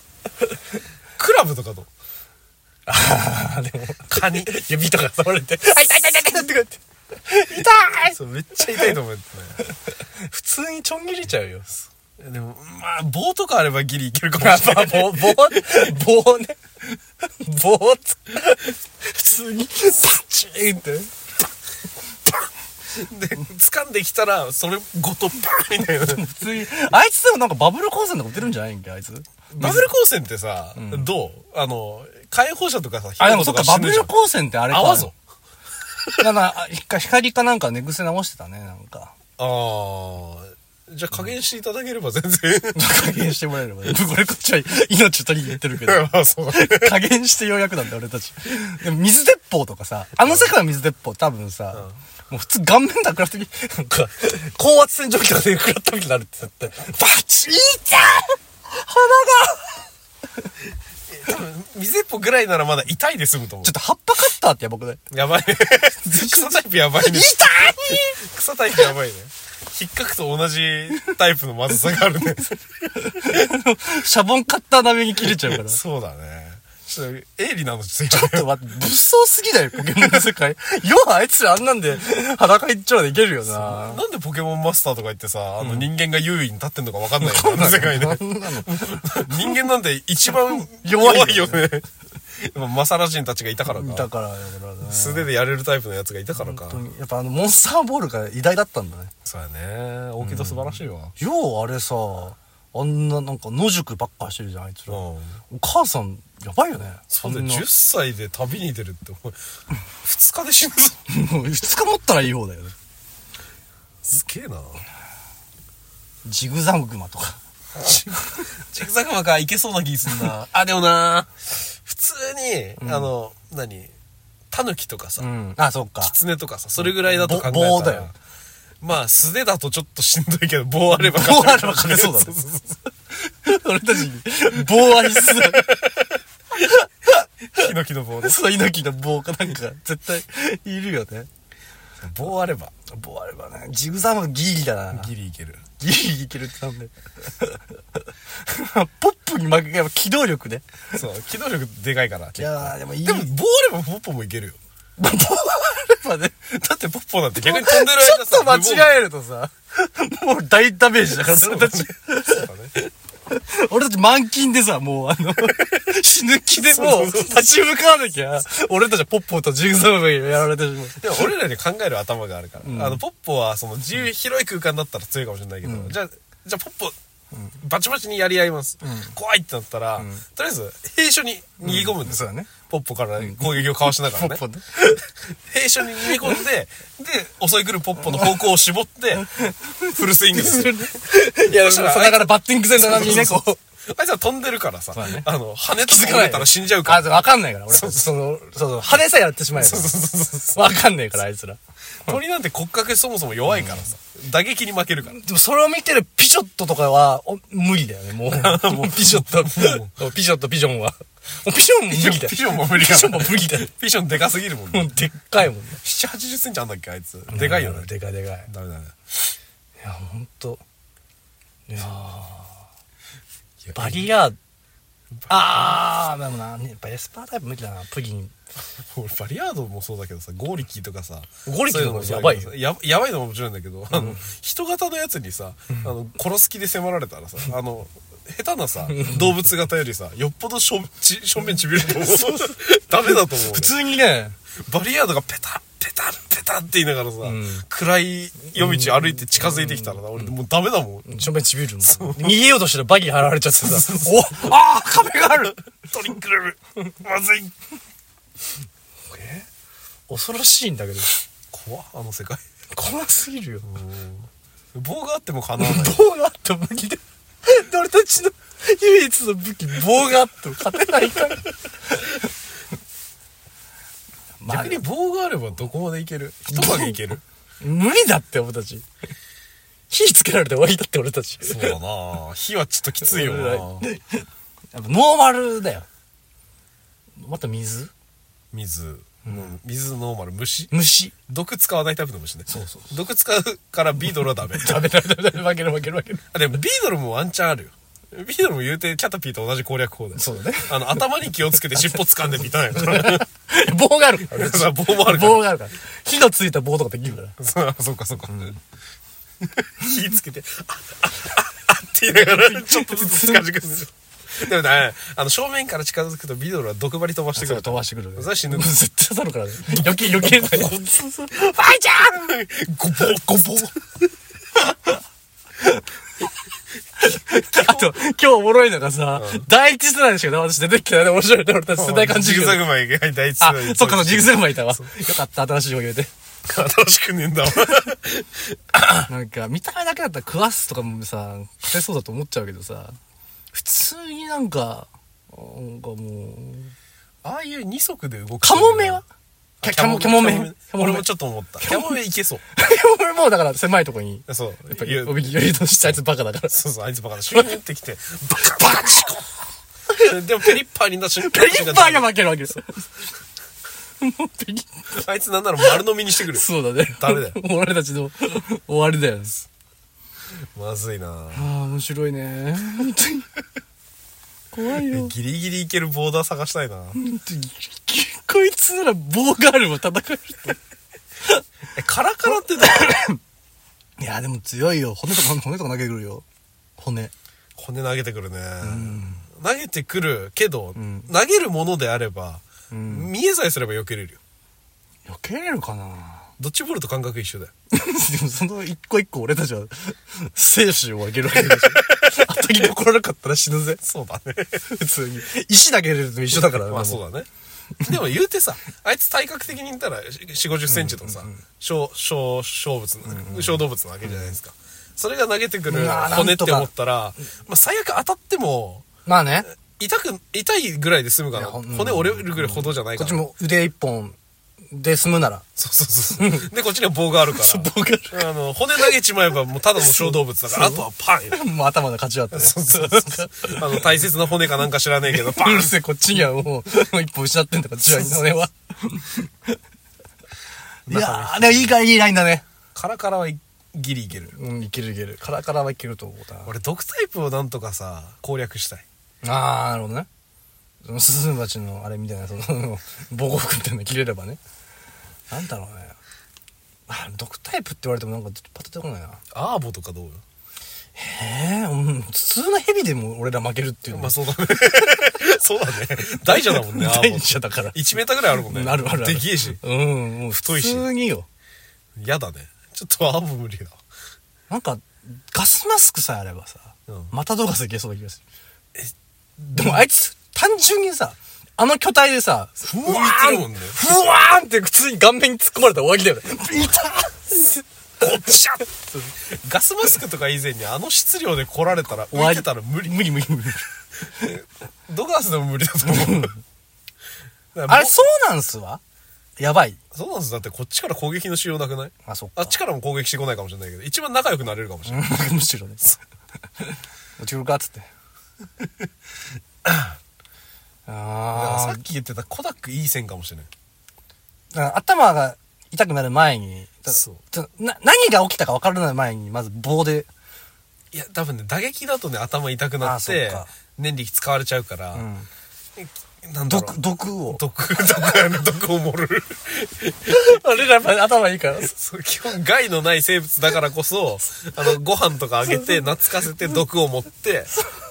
A: クラブとかと。
B: でも、
A: カニ。
B: 指とか触れて、痛いって言って。痛い
A: そう、めっちゃ痛いと思うね。
B: 普通にちょん切れちゃうよ。
A: でも、まあ、棒とかあればギリいけるかもしれない。
B: 棒ね。棒普通に、パチーンって。
A: で、掴んできたら、それごとパーンみたいな。
B: 普通に、あいつでもなんかバブル光線とか打てるんじゃないんか、あいつ。
A: バブル光線ってさ、どう火炎放射とかさ、
B: あ、でもそっか、バブル光線ってあれか。
A: 泡ぞ。
B: 光かなんか寝癖直してたね、なんか。
A: じゃあ加減していただければ全然。
B: 加減してもらえればね。これこっちは命取りに入れてるけど。
A: そう
B: 加減してようやくなんだ、俺たち。でも水鉄砲とかさ、あの世界の水鉄砲多分さ、もう普通顔面だくらってみ、なんか、高圧洗浄機とかで食らったみたいになるって絶対。バチー痛い鼻が
A: 多分、水鉄砲ぐらいならまだ痛いで済むと思う。
B: ちょっと葉っぱカッターってやばくない？
A: やばいね。草タイプやばいね。
B: 痛い
A: 草タイプやばいね。引っかくと同じタイプのまずさがあるね。
B: シャボンカッター並みに切れちゃうから。
A: そうだね。ちょっと、鋭利なの強い。
B: ちょっと待って、物騒すぎだよ、ポケモンの世界。要はあいつらあんなんで裸一丁でいけるよな。
A: なんでポケモンマスターとか言ってさ、人間が優位に立ってんのか分かんないよ、あの世界で。人間なんて一番弱いよね。マサラ人たちがいたからか。
B: だからね。
A: 素手でやれるタイプのやつがいたからか。
B: やっぱモンスターボールが偉大だったんだね。
A: そうやね。大木戸素晴らしいわ。
B: ようあれさ、あんななんか野宿ばっかしてるじゃん、あいつら。お母さん、やばいよね。
A: そうだよ、10歳で旅に出るって、2日で死ぬぞ。
B: もう2日持ったらいい方だよね。
A: すげえな。
B: ジグザグマとか。
A: ジグザグマか、いけそうな気すんな。あ、でもな、普通に、タヌキとかさ、
B: あ、そっか。
A: キツネとかさ、それぐらいだと考えたら。
B: 棒だよ。
A: まあ、素手だとちょっとしんどいけど、棒あれば
B: 勝てそうだね。俺たちに、棒は必須だ。
A: ヒノキの棒で。
B: そう、ヒノキの棒かなんか、絶対、いるよね。
A: 棒あれば
B: ね。ジグザグマギリだな。
A: ギリいける。
B: ギリいけるってなんで。ポップに負けば機動力ね。
A: そう、機動力でかいから。
B: いやでもいい。
A: でも棒あればポッポもいけるよ。
B: 棒あればね。
A: だってポッポなんて逆に飛んでる間さ。
B: ちょっと間違えるとさ、もう大ダメージだから、俺たち。俺たち満勤でさ、もう死ぬ気でもう立ち向かわなきゃ、俺たちはポッポとジグザグマにやられてしまう。
A: でも俺らに考える頭があるから。ポッポはその自由広い空間だったら強いかもしれないけど、じゃあポッポ、バチバチにやり合います。怖いってなったら、とりあえず兵所に逃げ込むんですよ。ポッポから攻撃をかわしながらね。兵所に逃げ込んで、襲い来るポッポの方向を絞って、フルスイングでする。
B: いや、さながらバッティング戦の波にね、こう。
A: あいつは飛んでるからさ、羽とか
B: 折
A: 折れたら死んじゃうから。
B: わかんないから、俺。羽さえやってしまえば。わかんないから、あいつら。
A: 鳥なんて骨格そもそも弱いからさ、打撃に負けるから。
B: でもそれを見てるピショットとかは、無理だよね、もう。ピショット、ピジョンは。ピジョンも無理だよ。
A: ピジョンも無理だよ。ピジョンでかすぎるもんね。
B: でっかいもんね。
A: 7、80センチあんだっけ、あいつ。でかいよね。
B: でかい。
A: ダメだね。
B: いや、ほんと。いやバリアード。でもな、やっぱエスパータイプ無理だな、プリン。
A: 俺バリアードもそうだけどさ、ゴーリキーとかさ、
B: ゴリキーとか
A: そういうのも
B: やばいよ。
A: やばいのももちろんだけど、人型のやつにさ、殺す気で迫られたらさ、下手なさ、動物型よりさ、よっぽど正面ちびると思う。ダメだと思う。
B: 普通にね、
A: バリアードがペタッペタッペタッって言いながらさ、暗い夜道歩いて近づいてきたらな、俺もうダメだもん。
B: 正面ちびるもん。逃げようとしたらバギー払われちゃってさ、壁がある
A: トリンクルルまずい。
B: 恐ろしいんだけど。
A: 怖っ、あの世界。
B: 怖すぎるよ。
A: 棒があっても叶わない。
B: 棒があっても武器で。俺たちの唯一の武器、棒があっても勝てないから。
A: 逆に棒があればどこまでいける？一晩いける？
B: 無理だって俺たち。火つけられて終わりだって俺たち。
A: そうだな。火はちょっときついよな。
B: やっぱノーマルだよ。また水、
A: 水ノーマル、虫毒使わないタイプの虫ね。
B: そう
A: 毒使うからビードルはダメ。
B: ダメ負ける。
A: でもビードルもワンチャンあるよ。ビードルも言うてキャタピーと同じ攻略法で。
B: そうだね。
A: 頭に気をつけて尻尾掴んでみたいな。
B: 棒があるからね。
A: 棒もあるから。
B: 棒があるから。火のついた棒とかできるから。
A: そうか。火つけて、って言いながら、ちょっとずつ近づくんですよ。でもね、正面から近づくとビドルは毒針飛ばしてくる。
B: 飛ばしてくる。
A: それは死ぬ。
B: 絶対刺さるからね。余計。ファイちゃんごぼう。あと、今日おもろいのがさ、第一世代でしか私出てきてない。面白いね。俺たち世代感じる。
A: ジグザグマン以外第一世代。
B: そっか、ジグザグマンいたわ。よかった、新しい方言うて。
A: 新しくねえんだわ。
B: なんか、見た目だけだったら食わすとかもさ、勝てそうだと思っちゃうけどさ、普通になんかもう、
A: ああいう二足で動く。
B: カモメはキャモメ。
A: 俺もちょっと思った。キャモメいけそう。
B: 俺もうだから狭いとこに。
A: そう。
B: やっぱり、おびき寄りとしてあいつバカだから。
A: そう、あいつバカだ。シューンってきて、バカチコ。でもペリッパーにな瞬間。
B: ペリッパーが負けるわけです。もうペリッ
A: あいつなんなら丸飲みにしてくる。
B: そうだね。
A: ダメだよ。
B: 俺たちの終わりだよ。
A: まずいな。
B: 面白いね。本当に。怖いよ。
A: ギリギリいけるボーダー探したいな。
B: こいつなら棒があるも戦えるって。
A: カラカラってだ
B: いや、でも強いよ。骨とか投げてくるよ。骨
A: 投げてくるね。投げてくるけど、投げるものであれば、見えさえすれば避けれるよ。
B: 避けれるかな。
A: ドッジボールと感覚一緒だよ。
B: でもその一個一個俺たちは生死をあげるわけでしょ。後に怒らなかったら死ぬぜ。
A: そうだね。
B: 普通に。石投げれると一緒だから。
A: まあそうだね。でも言うてさ、あいつ体格的に言ったら4、50センチのさ、小動物なわけじゃないですか。それが投げてくる骨って思ったら、まあ最悪当たっても、
B: まあね。
A: 痛いぐらいで済むかな。骨折れるぐらいほどじゃないから。
B: こっちも腕一本で済むなら。
A: そう。で、こっちには棒があるから。
B: 棒がある。
A: 骨投げちまえばもうただの小動物だから、あとはパン。
B: もう頭で勝ち合って。
A: そう。大切な骨かなんか知らねえけど、パン。
B: うるせえ、こっちにはもう一本失ってんだから、血は骨は。いやー、でもいいラインだね。
A: カラカラはギリいける。
B: いける。カラカラはいけると思うな。
A: 俺、毒タイプをなんとかさ、攻略したい。
B: あー、なるほどね。スズメバチのあれみたいな、防護服みたいなの着れればね。なんだろうね。毒タイプって言われてもなんかパッと出てこないな。
A: アーボとかどうよ。
B: 普通のヘビでも俺ら負けるっていうの。
A: まあそうだね。そうだね。大蛇だもんね、アーボ。
B: 大蛇だから。
A: 1メーターぐらいあるもんね。
B: ある。
A: できえし。
B: もう太いし。普通によ。
A: やだね。ちょっとアーボ無理だ。
B: なんか、ガスマスクさえあればさ、マタドガスいけそうな気がする。でもあいつ、単純にさ、あの巨体でさ、ふわーんって普通に顔面に突っ込まれたら終わりだよね。いた
A: ごっちゃガスマスクとか以前にあの質量で来られたら浮いてたら無理。ドガスでも無理だと思う。
B: あれ、そうなんすわやばい。
A: そうなんす。だってこっちから攻撃のしようなくない？
B: そっか。
A: あっちからも攻撃してこないかもしれないけど、一番仲良くなれるかもしれない。
B: むしろね。落ちるかっつって。
A: さっき言ってたコダックいい線かもしれない。
B: 頭が痛くなる前に、何が起きたか分からない前に、まず棒で。
A: いや、多分ね、打撃だとね、頭痛くなって、念力使われちゃうから、 なんだろう。
B: 毒を。
A: 毒を盛る。
B: あれらやっぱ頭いいから。
A: そう、基本害のない生物だからこそ、ご飯とかあげて、懐かせて毒を持って、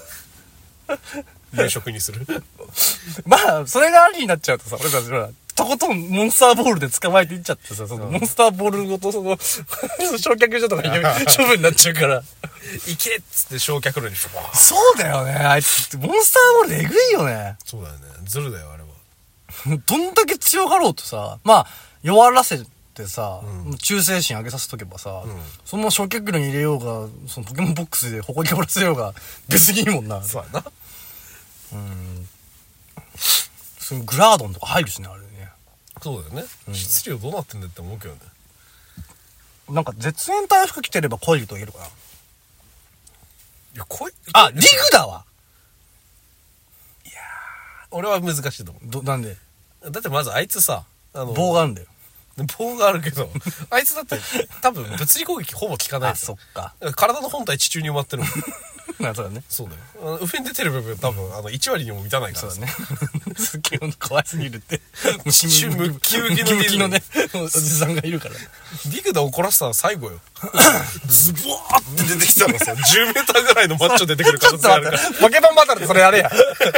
A: 夕食にする。
B: まあ、それがありになっちゃうとさ、俺たちは、とことんモンスターボールで捕まえていっちゃってさ、そのモンスターボールごと焼却所とか処分になっちゃうから。
A: 行けっつって焼却炉に
B: そうだよね。あいつ、モンスターボールでえぐいよね。
A: そうだよね。ズルだよ、あれは。
B: どんだけ強がろうとさ、まあ、弱らせてさ、忠誠心上げさせとけばさ、その焼却炉に入れようが、そのポケモンボックスで埃かぶらせようが、別にいいもんな。
A: そうやな。
B: そのグラードンとか入るしね、あれね。
A: そうだよね。質量どうなってんだって思うけどね。
B: なんか絶縁体服着てればコイルと言えるかな。い
A: や、
B: あ、リグだわ。
A: いやー、俺は難しいと思う。
B: なんで
A: だってまずあいつさ、
B: 棒があるんだよ。
A: 棒があるけど、あいつだって多分物理攻撃ほぼ効かない。
B: あ、そっか。
A: 体の本体地中に埋まってるもん。
B: そうだね。
A: そうだよ。上に出てる部分多分1割にも満たないから。
B: そうだね。すっげえ怖すぎるって。
A: ムッキムキの
B: ね、おじさんがいるから。
A: リグで怒らせたら最後よ。ズボーって出てきたらさ、10メーターぐらいのマッチョ出てくる可能性あるから。
B: ポケモンバトルでそれやれや。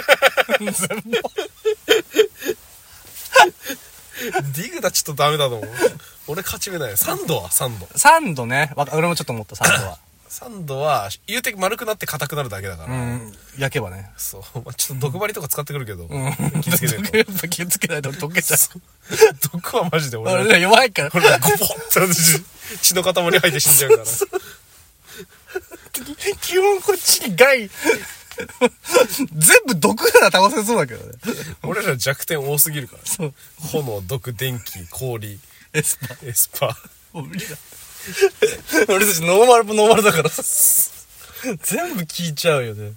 A: ディグだちょっとダメだと思う。俺勝ち目ないよ。サンド
B: ね。俺もちょっと思った、サンドは。
A: サンドは、言うて丸くなって硬くなるだけだから。
B: 焼けばね。
A: そう。まあ、ちょっと毒針とか使ってくるけど。気をつけないと。
B: やっぱ気をつけないと溶けちゃう。
A: 毒はマジで
B: 俺弱いから。
A: ゴポッて血の塊入って死んじゃうから。
B: 基本こっちに害。全部毒なら倒せそうだけどね。
A: 俺ら弱点多すぎるから。炎、毒、電気、氷、
B: エスパー。もう無理だ。俺たちノーマルだからさ。全部聞いちゃうよね。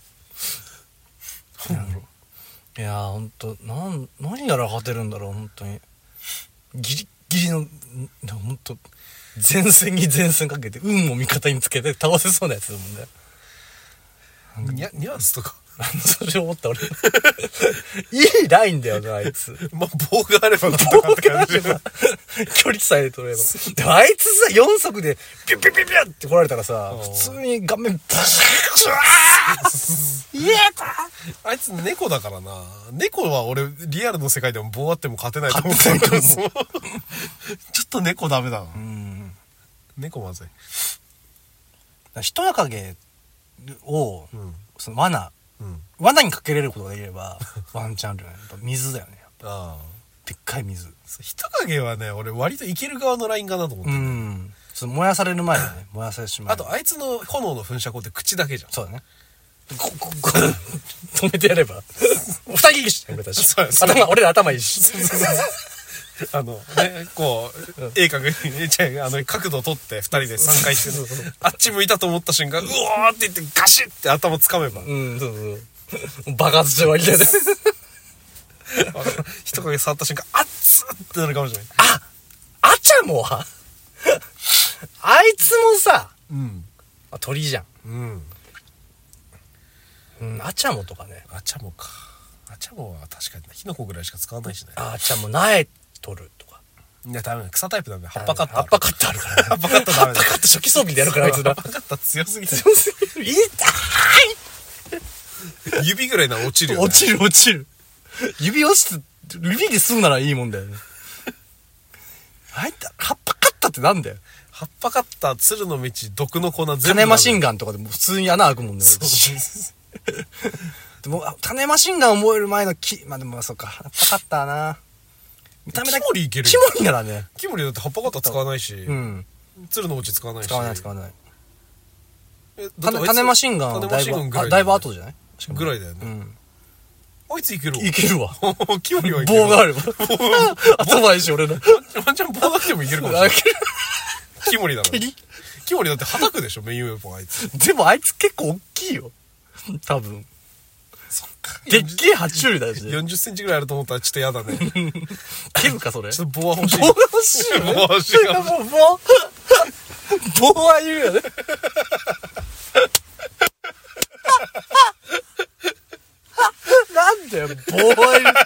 B: いやーほんと、何やら勝てるんだろう、ほんとに。ギリギリの、ほんと、前線に前線かけて、運を味方につけて倒せそうなやつだもんね。
A: ニャンスとか。
B: それ思った俺。いいラインだよな、あいつ。
A: まあ、棒があればなんとかって感じで。
B: 距離さえ取れば。でもあいつさ、4足で、ピュッピュッピュッピュッって来られたらさ、普通に顔面、ブシューイエー
A: あいつ猫だからな。猫は俺、リアルの世界でも棒あっても勝てないと思ったけど、ちょっと猫ダメだな。猫まずい。
B: 人や影を、その罠にかけれることができれば、ワンチャンあるよね。やっぱ水だよね。でっかい水。
A: 人影はね、俺割といける側のラインかなと思って。
B: その燃やされる前にね、燃やされてしまう。
A: あと、あいつの炎の噴射口って口だけじゃん。
B: そうだね。止めてやれば。二人いいし、俺ら頭いいし。
A: こう、鋭角に、角度を取って二人で3回して、あっち向いたと思った瞬間、うおーって言ってガシッって頭掴めば。
B: 爆発して終わりだよね。
A: 人影触った瞬間、あっつってなるかもしれない。
B: あちゃもはあいつもさ、鳥じゃん。あちゃもとかね。
A: あちゃもか。あちゃもは確かに火の粉ぐらいしか使わないしね。
B: あちゃも苗取るとか。
A: いや、ダメだ。草タイプなんで、葉っぱカッター。
B: 葉っぱカッターあるからね。
A: 葉っぱカッターダメだ。
B: 葉っぱカッター初期装備でやるから、あいつだ。
A: 葉っぱカッター強すぎる。
B: 痛
A: い指ぐらいなら落ちるよね。
B: 落ちる。指ですぐならいいもんだよね。葉っぱカッターってなんだよ。
A: 葉っぱカッター、鶴の道、毒の粉全部。
B: 種マシンガンとかでも普通に穴開くもんね。でも、種マシンガンを燃える前のまあでもそうか。葉っぱカッターな。見た目だけ。
A: キモリいける。
B: キモリならね。
A: キモリだって葉っぱカッター使わないし。鶴の道使わないし。
B: 使わない。
A: 種
B: マシンガンはだいぶ後じゃない
A: ぐらいだよね。あいついけるわ。
B: いけるわ。
A: キモリはいける。
B: 棒があるわ。頭いいし、俺の。
A: ワンチャン棒なくてもいけるかもしれない。キモリだから。キモリだって叩くでしょ、メインウェポンあいつ。
B: でもあいつ結構大きいよ。多分。
A: そっか。
B: でっけえ爬虫類だよね。
A: 40センチぐらいあると思ったらちょっと嫌だね。
B: 切るか、それ。
A: ちょっと棒は欲しい。
B: 棒が欲しいよね。棒はいるよね。なんだよ、棒棒はいる。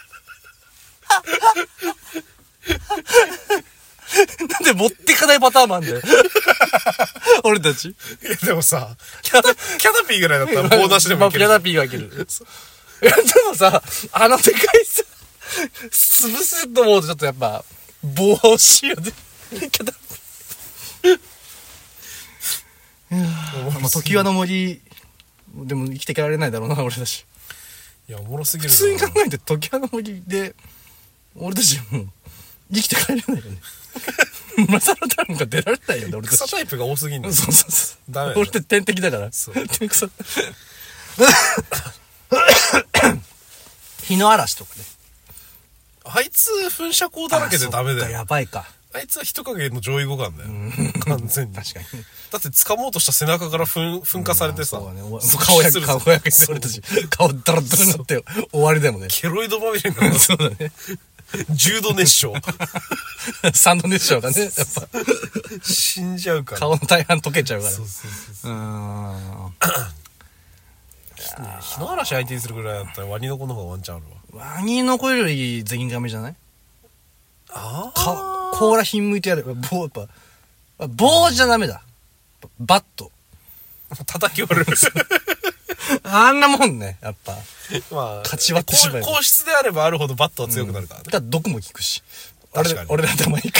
B: なんで持ってかないパターンもあんだよ。俺たち。
A: いやでもさ、キャタピーぐらいだったら棒なしでもいける。
B: キャタピーはいける。いや、でもさ、あのでかいさ、潰すと思うとちょっとやっぱ、棒欲しいよね。キャタピー。まあ、時輪の森、でも生きて帰られないだろうな、俺たち。
A: いや、おもろすぎる。
B: 普通に考えて時輪の森で、俺たちもう、生きて帰れないよね。マサラタウンが出られないよね、俺たち。
A: 草タイプが多すぎんだよ。
B: そうそうそう。
A: ダメだよ。
B: 俺って天敵だから。
A: そう。
B: 天草。日の嵐とかね。
A: あいつ噴射口だらけでダメだよ。
B: やばいか。
A: あいつは人影の上位互換だよ。完全に。
B: 確かに。
A: だって掴もうとした背中から噴火されてさ。
B: そうね。顔焼けて俺たち。顔ダラダラになって終わりだもんね。
A: ケロイドまみれになる。
B: そうだね。
A: 重度熱傷。
B: 3度熱傷がね、やっぱ。
A: 死んじゃうから。
B: 顔の大半溶けちゃうから。
A: そうそうそう。日の嵐相手にするぐらいだったらワニの子の方がワンチャンあるわ。
B: ワニの子よりゼニガメじゃない？
A: ああ。
B: 甲羅ひんむいてやれば、棒じゃダメだ。バット。
A: 叩き割る。
B: あんなもんね、やっぱ。
A: まあ、
B: 勝ち割ってしまえば。
A: 硬質であればあるほどバットは強くなるからね。
B: だから毒も効くし。
A: 確かに。
B: 俺ら頭いいから。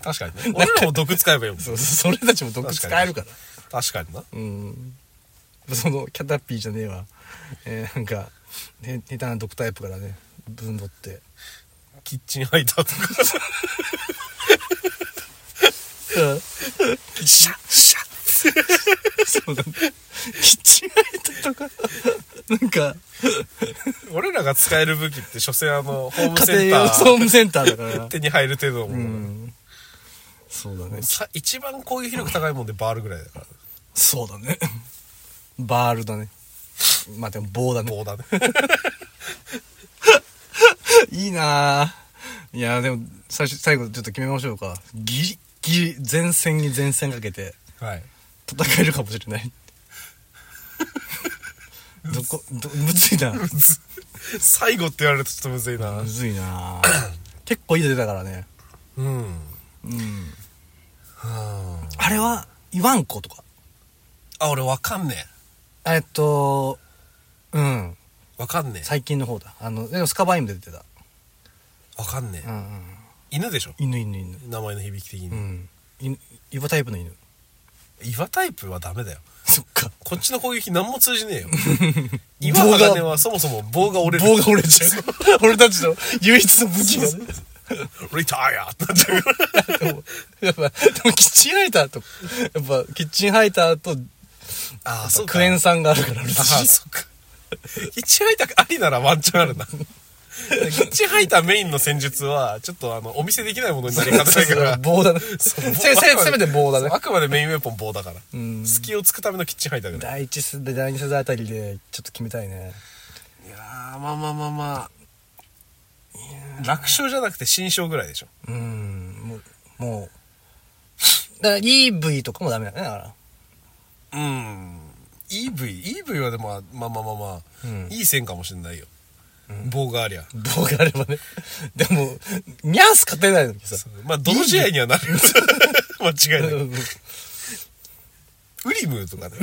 A: 確かにね。俺らも毒使えばいいもん。
B: そう、それたちも毒使えるから。
A: 確かにな。
B: その、キャタピーじゃねえわ。なんか、下手な毒タイプからね、ぶんどって。
A: キッチンハイターとか。シャッシャッ
B: そうだね。キッチンハイターとか、なんか、
A: 俺らが使える武器って所詮ホームセンタ
B: 家庭用ホームセンターだから。
A: 手に入る程度のもの。
B: そうだね。
A: 一番攻撃力高いもんでバールぐらいだから。
B: そうだね。バールだね。まあでも棒だね。
A: 棒だね。
B: いいなぁ。いやでも最後ちょっと決めましょうか。ギリギリ前線に前線かけて戦えるかもしれない。むずいな。
A: 最後って言われるとちょっとむずいな。
B: むずいな。結構いいの出たからね。あれはイワンコとか。
A: あ、俺わかんね
B: うん。
A: わかんねえ。
B: 最近の方だ。でもスカバイムで出てた。
A: わかんねえ。犬でしょ？
B: 犬。
A: 名前の響き的に。
B: 岩タイプの犬。
A: 岩タイプはダメだよ。
B: そっか。
A: こっちの攻撃何も通じねえよ。岩鋼はそもそも棒が折れる。
B: 棒が折れちゃう。俺たちの唯一の武器がね。
A: リタイアってなっちゃうから。
B: でもキッチンハイターと、やっぱキッチンハイターと、
A: そうか。
B: クエン酸があるから、俺たち。
A: そっか。キッチンハイターありならワンチャンあるな。キッチンハイターメインの戦術は、ちょっとお見せできないものになりかねないから。
B: 棒だね。せめて棒だね。
A: あくまでメインウェポン棒だから。隙をつくためのキッチンハイターぐらい。
B: 第2世代あたりで、ちょっと決めたいね。
A: いやー、まあ。楽勝じゃなくて新勝ぐらいでしょ。
B: もう。だから EV とかもダメだね、だから。
A: EV はでも、まあ、いい線かもしんないよ。棒がありゃ。
B: 棒があればね。でも、ニャース勝てないのにさ。
A: まあ、どの試合にはなる。間違いない。ウリムーとかね。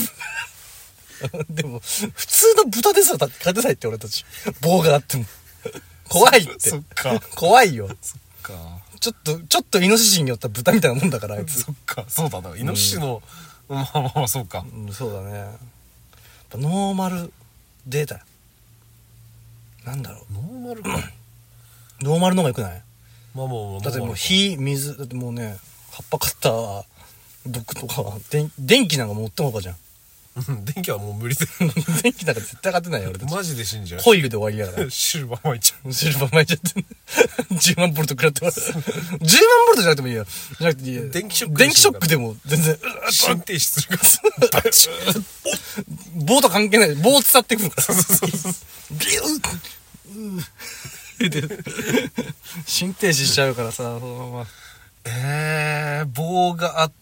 B: でも、普通の豚ですら勝てないって俺たち。棒があっても。怖いって。
A: そっか。
B: 怖いよ。
A: そっか。
B: ちょっとイノシシによったら豚みたいなもんだから、あいつ。
A: そっか。そうだな。イノシシの、まあ、そうか。
B: そうだね。やっぱノーマルデータ。なんだろう。
A: ノーマルか。
B: ノーマルの方が良くない？
A: まあ、
B: だってもう火、水、だってもうね、葉っぱカッター、毒とかは、電気なんか持ってもほかじゃん。
A: 電気はもう無理で。
B: 電気なんか絶対勝てないよ、俺たち。
A: マジで死んじゃう。
B: コイルで終わりやから。
A: シルバー巻いちゃう。
B: シルバー巻いちゃって10万ボルト食らってます。10万ボルトじゃなくてもいいよ。じゃなくていいよ。
A: 電気ショック。
B: 電気ショックでも全然、
A: 心停止するから。
B: 棒と関係ない。棒伝ってくるから。ビュー心停止しちゃうからさ、そのまま。
A: 棒があって、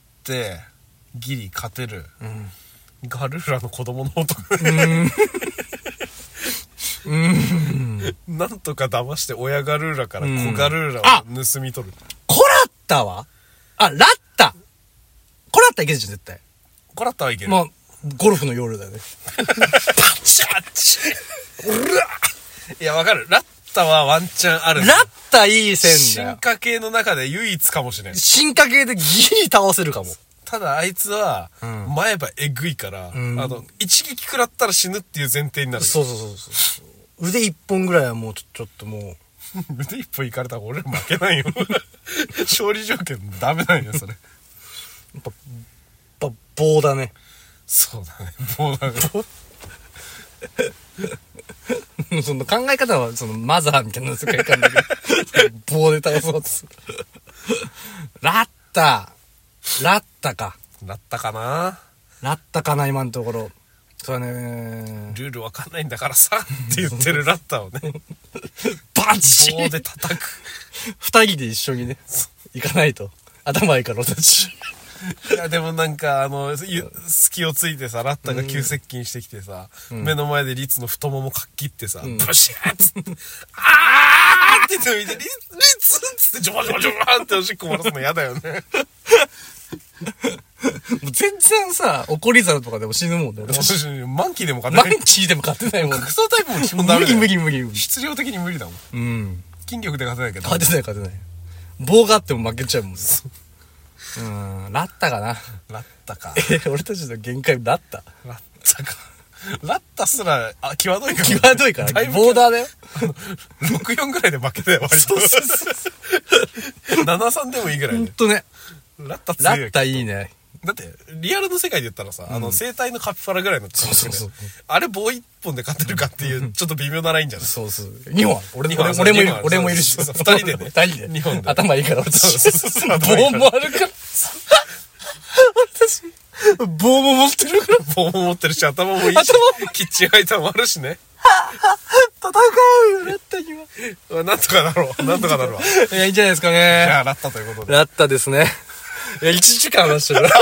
A: ギリ勝てる。ガルーラの子供の音。 なんとか騙して親ガルーラから子ガルーラを盗み取る。
B: コラッタはラッタコラッタいけるじゃん、絶対。
A: コラッタはいける。
B: まあ、ゴルフの夜だよね。
A: パチャッチいや、わかる。ラッタはワンチャンある。
B: ラッタいい線だ
A: 進
B: よ。
A: 化系の中で唯一かもしれん。
B: 進化系でギリ倒せるかも。
A: ただあいつは、前歯えぐいから、一撃食らったら死ぬっていう前提になる。
B: そう。腕一本ぐらいはもうちょっともう。
A: 腕一本いかれたら俺ら負けないよ。勝利条件ダメなんよ、それ。
B: やっぱ棒だね。
A: そうだね、棒だね。
B: その考え方は、そのマザーみたいな世界観だけど、棒で倒そうとする。ラッタか。
A: ラッタかな。
B: ラッタかな、今のところ。そうだね。
A: ルールわかんないんだからさって言ってるラッタをね、
B: バチ
A: 棒で叩く。
B: 二人で一緒にね、行かないと。頭いいから俺たち。
A: いや、でもなんか、隙をついてさ、ラッタが急接近してきてさ、目の前でリツの太ももかっきってさ、ブシャーっつって、あーって言ってみて、リツっつって、ジョバジョバジョバーっておしっこ漏らすの嫌だよね。
B: もう全然さ、怒り猿とかでも死ぬもんね。
A: マンキーでも勝てない。
B: マンキーでも勝てないもんね。
A: クソタイプも基本ダメだよ。
B: 無理。
A: 質量的に無理だもん。
B: うん。
A: 筋力で勝てないけど。
B: 勝てない。棒があっても負けちゃうもんね。ラッタかな。
A: ラッタか。
B: 俺たちの限界ラッタ。
A: ラッタか。ラッタすら、際どいから。
B: 際どいから。ボーダーだよ。
A: 6-4ぐらいで負けたよ、割と。7-3でもいいぐらい
B: ほん
A: で。
B: とね。
A: ラッタ強い。
B: ラッタいいね。
A: だって、リアルの世界で言ったらさ、生体のカピバラぐらいの力で、
B: そう。
A: あれ棒一本で勝てるかっていう、ちょっと微妙なラインじゃない。
B: そう。2本。俺もいるし。
A: 2人でね。
B: 2人で。
A: 2本で。
B: 頭いいから俺たち。
A: そう
B: 棒もあるから。私、棒も持ってるから。
A: 棒も持ってるし、頭もいいし、キッチンアイテムもあるしね。
B: 戦うよ、ラッタには。
A: なんとかなろう。
B: いや、いいんじゃないですかね。
A: じゃあ、ラッタということで。
B: ラッタですね。いや、1時間話してる。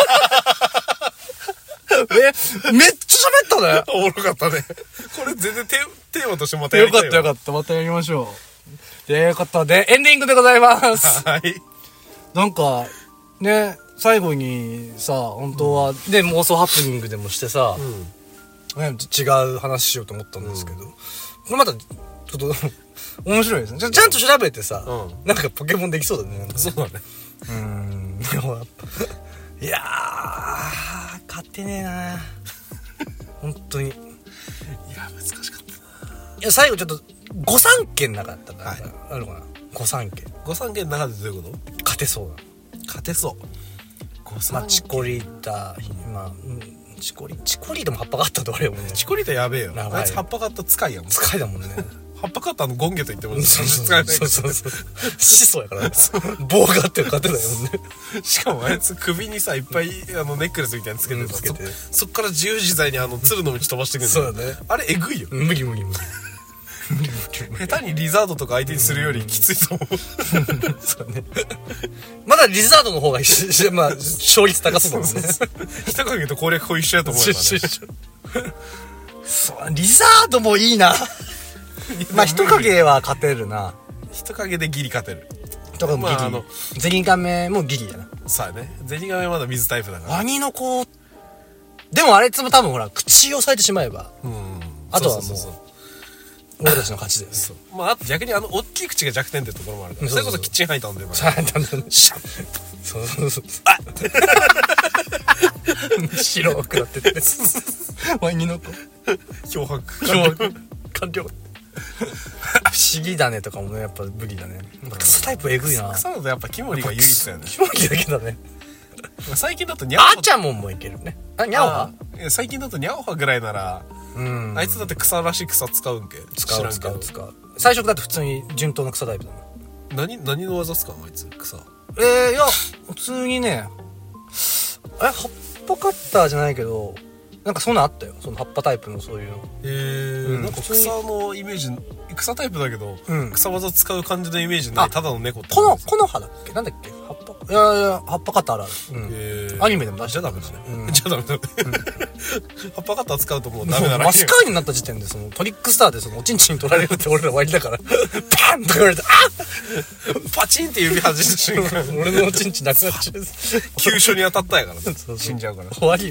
B: めっちゃ喋ったね。
A: おもろかったね。これ全然テーマとしてまたやりたい
B: よかった。またやりましょう。ということで、エンディングでございます。
A: はい。
B: なんか、ね、最後にさ、本当は、で、妄想ハプニングでもしてさ、ね、違う話しようと思ったんですけど、これまた、ちょっと、面白いですね。ちゃんと調べてさ、なんかポケモンできそうだね。
A: そうだね。
B: でもやっぱ、いやー、勝てねえな本当に。い
A: や、難しかったな。
B: いや、最後ちょっと、御三家なかったから、あるかな。御三家。
A: 御三家の中でどういうこと？
B: 勝てそうだ。
A: 勝てそう。
B: まあ、チコリータ、チコリータも葉っぱがあったとあれよね。
A: チコリータやべえよ。
B: やばい
A: あいつ葉っぱがあった使いやもん。
B: 使いだもんね。
A: 葉っぱかったゴンゲと言っても使えない。
B: そう。始祖やから棒があって勝てないもんね。
A: しかもあいつ首にさ、いっぱいネックレスみたいにつけてさ、そっから自由自在に鶴の道飛ばしてくるんだよ。
B: そうだね。
A: あれえぐいよ。
B: 無理。
A: 下手にリザードとか相手にするよりきついと思う。
B: そうね。まだリザードの方がまあ勝率高そうだもんね。
A: 人影と攻略法一緒やと思うよね。
B: そう、リザードもいいな。まあ人影は勝てるな。
A: 人影でギリ勝てる。
B: とかもギリ。ゼニガメもギリやな。
A: そうやね。ゼニガメはまだ水タイプだから。
B: ワニの子、でもあれいつも多分ほら口を押さえてしまえば、あとはもう俺たちの勝ちだよね。
A: まああと逆に大きい口が弱点ってところもあるから。それこそキッチンハイターでも。
B: シャッ。そう。あっ白くなってて。ワニの子。
A: 漂白。
B: 完了。不思議だねとかもね、やっぱ無理だね。草タイプえぐいな。
A: 草だとやっぱキモリが唯一だよね。
B: キモリだけだね。
A: 最近だとニャオハ。
B: あちゃもんもいけるね。ニャオハ？
A: 最近だとニャオハぐらいなら、あいつだって草らしい草使うんけ？
B: 使う。最初だって普通に順当な草タイプだもん。
A: 何の技使うのあいつ草。
B: いや、普通にね、葉っぱカッターじゃないけど、 なんかそんなあったよ、その葉っぱタイプのそういうの。
A: なんか草のイメージ、草タイプだけど、
B: うん
A: 草技使う感じのイメージない、ただの猫って。
B: 木の葉だっけ、なんだっけ、葉っぱ、いや葉っぱカッターあるある。アニメでも出してた。
A: じゃあダメだね。じゃあダメだね。葉っぱカッター使うともうダメだな。
B: マスカーになった時点でそのトリックスターでそのおちんちんに取られるって俺ら終わりだからパンとか言われて、
A: パチンって指外した瞬間
B: 俺のおちんちんなくなっちゃう。
A: 急所に当たったんやからね。死んじゃうから。
B: 終わり。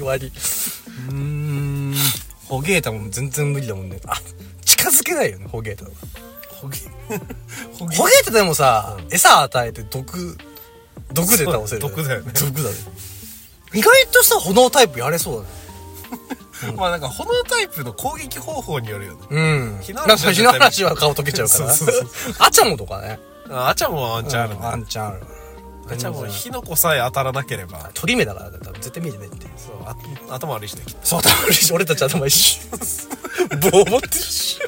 B: ホゲータも全然無理だもんね。近づけないよね、ホゲータは。ホゲータでもさ、餌与えて毒で倒せる。
A: 毒だよね。
B: 毒だね。意外とさ、炎タイプやれそうだね。
A: まあなんか炎タイプの攻撃方法によるよね。
B: うん。火の嵐は顔溶けちゃうから。アチャモとかね。
A: アチャモはワンチャンあるね。
B: ワンチャンある。
A: アチャモ火の粉さえ当たらなければ。
B: 鳥目だから多分絶対見えてないって。
A: そう、頭悪いしね。
B: そう、頭悪いし、俺たち頭いいし。棒持ってるし。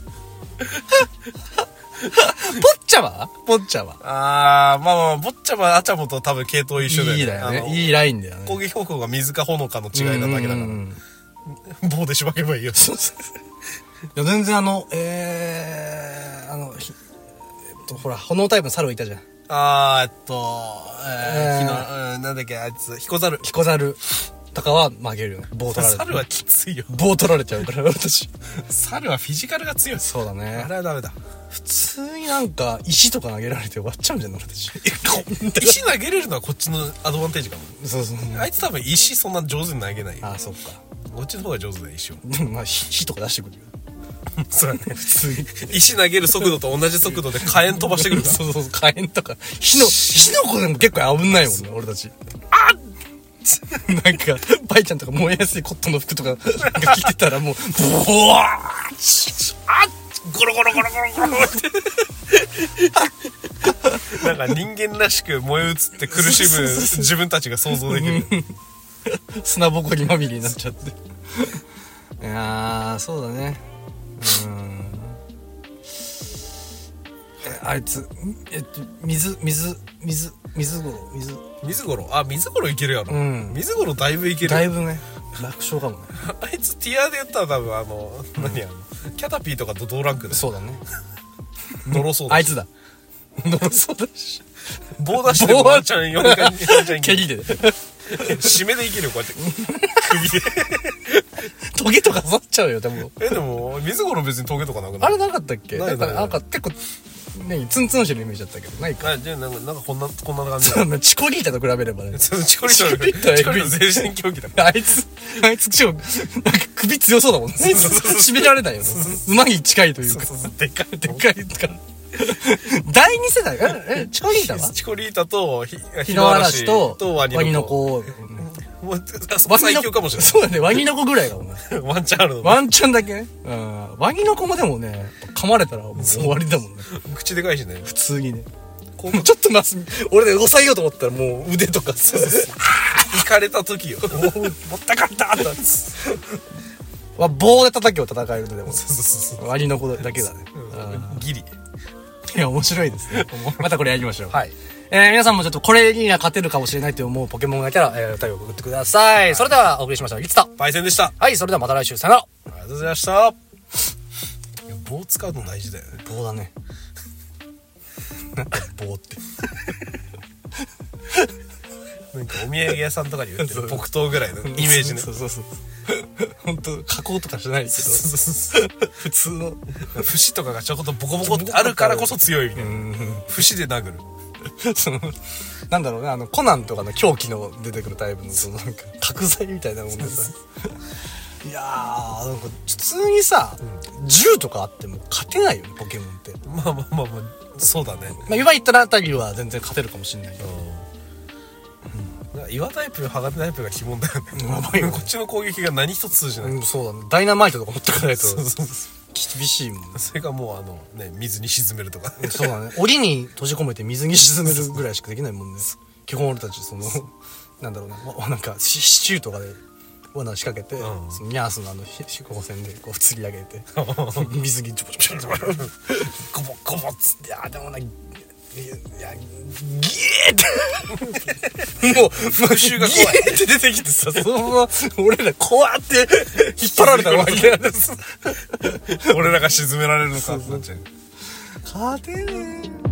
B: ポッチャは
A: まあボッチャはアチャモと多分系統一緒だよね。
B: いいだよね。いいラインだよね。
A: 攻撃方法が水か炎かの違いなだけだから。棒でしばけばいいよ。
B: いや、全然ほら、炎タイプの猿いたじゃん。
A: なんだっけ、あいつ、ヒコザル
B: とかは曲げるよね。棒取られて。
A: 猿はきついよ。
B: 棒取られちゃうから、私。
A: 猿はフィジカルが強い。
B: そうだね。
A: あれはダメだ。
B: 普通になんか、石とか投げられて終わっちゃうんじゃん、私。
A: 石投げれるのはこっちのアドバンテージかも。
B: そう。
A: あいつ多分石そんな上手に投げないよ。
B: そっか。
A: こっちの方が上手だよ、石を。
B: でもまあ、火とか出してくるよ。
A: そうだね、普通に。石投げる速度と同じ速度で火炎飛ばしてくるから。
B: そう、火炎とか。火の粉でも結構危ないもんね、俺たち。なんか、バイちゃんとか燃えやすいコットンの服とかが着てたらもう、ボワー
A: ゴロゴロってなんか人間らしく燃え移って苦しむ自分たちが想像できる。
B: 砂ぼこりまみれになっちゃって。いやー、そうだね。あいつ、水
A: 五郎いけるやろ。水五郎だいぶいける。
B: だいぶね、楽勝かもね。あ
A: いつティアで言ったら多分キャタピーとかと同ランクで。
B: そうだね。
A: のろそうだし。
B: あいつだ。のろそうだし。
A: 棒出してもワンちゃん4回
B: 蹴りで。
A: 締めでいけるよ、こうやって。首で。
B: トゲとか刺っちゃうよ、でも。
A: でも、水五郎別にトゲとかなくない？
B: あれなかったっけ？なんか結構、ツンツンしてるイメージだったけど、ないか。
A: じゃあなんかこんな感じ
B: だ。チコリータと比べればね。
A: チコリータは全身競技だから。
B: あいつ、なんか首強そうだもんね。締められないよね。馬に近いというか。
A: でっかいから。
B: 第二世代チコリータは？
A: チコリータと
B: 日の嵐とワニの子。
A: 最強かもしれない。
B: そうだね、ワニの子ぐらいだもんね。
A: ワンチャンあるの。
B: ワンチャンだけね。ワニの子もでもね、噛まれたらもう終わりだもんね。
A: 口でかいしね。
B: 普通にね。ちょっと俺で抑えようと思ったらもう腕とかさ、
A: いかれた時よ。
B: もったかったって。棒で叩けば戦えるのでも。ワニの子だけだね。
A: ギリ。
B: いや、面白いですね。またこれやりましょう。はい。皆さんもちょっとこれには勝てるかもしれないと思うポケモンがいたら、お便りを送ってください。それではお送りしましょう。リツと
A: パイセンでした。
B: はい、それではまた来週。さよなら。
A: ありがとうございました。棒使うの大事だよね。
B: 棒だね。棒って。
A: なんかお土産屋さんとかに売ってる木刀ぐらいのイメージね。
B: そう。本当加工とかしないけど。普通の。
A: 節とかがちょこっとボコボコってあるからこそ強いみたいな。節で殴る。
B: なんだろうね、コナンとかの狂気の出てくるタイプの、なんか、角材みたいなもんでさ。いやー、なんか、普通にさ、銃とかあっても勝てないよね、ポケモンって。
A: まあ、そうだね。
B: 今言ったあたりは全然勝てるかもしれないけど。
A: 岩タイプ、鋼タイプが鬼門だよね。こっちの攻撃が何一つ通じない。
B: そうだね。ダイナマイトとか持ってかないと。厳しいもんね。
A: それがもう水に沈めるとか。
B: そうだね。檻に閉じ込めて水に沈めるぐらいしかできないもんね。基本俺たち、なんだろうな、なんか、シチューとかで罠仕掛けて、ニャースの飛行船でこう釣り上げて、水にちょぼちょぼちょぼゴボゴボっつって、でもな、 いや、ギーって、もう、復讐が怖い。ギーって出てきてさ、そのまま、俺ら怖って引っ張られたわけなんです。
A: 俺らが沈められるのかってなっちゃう。
B: 勝てねえ。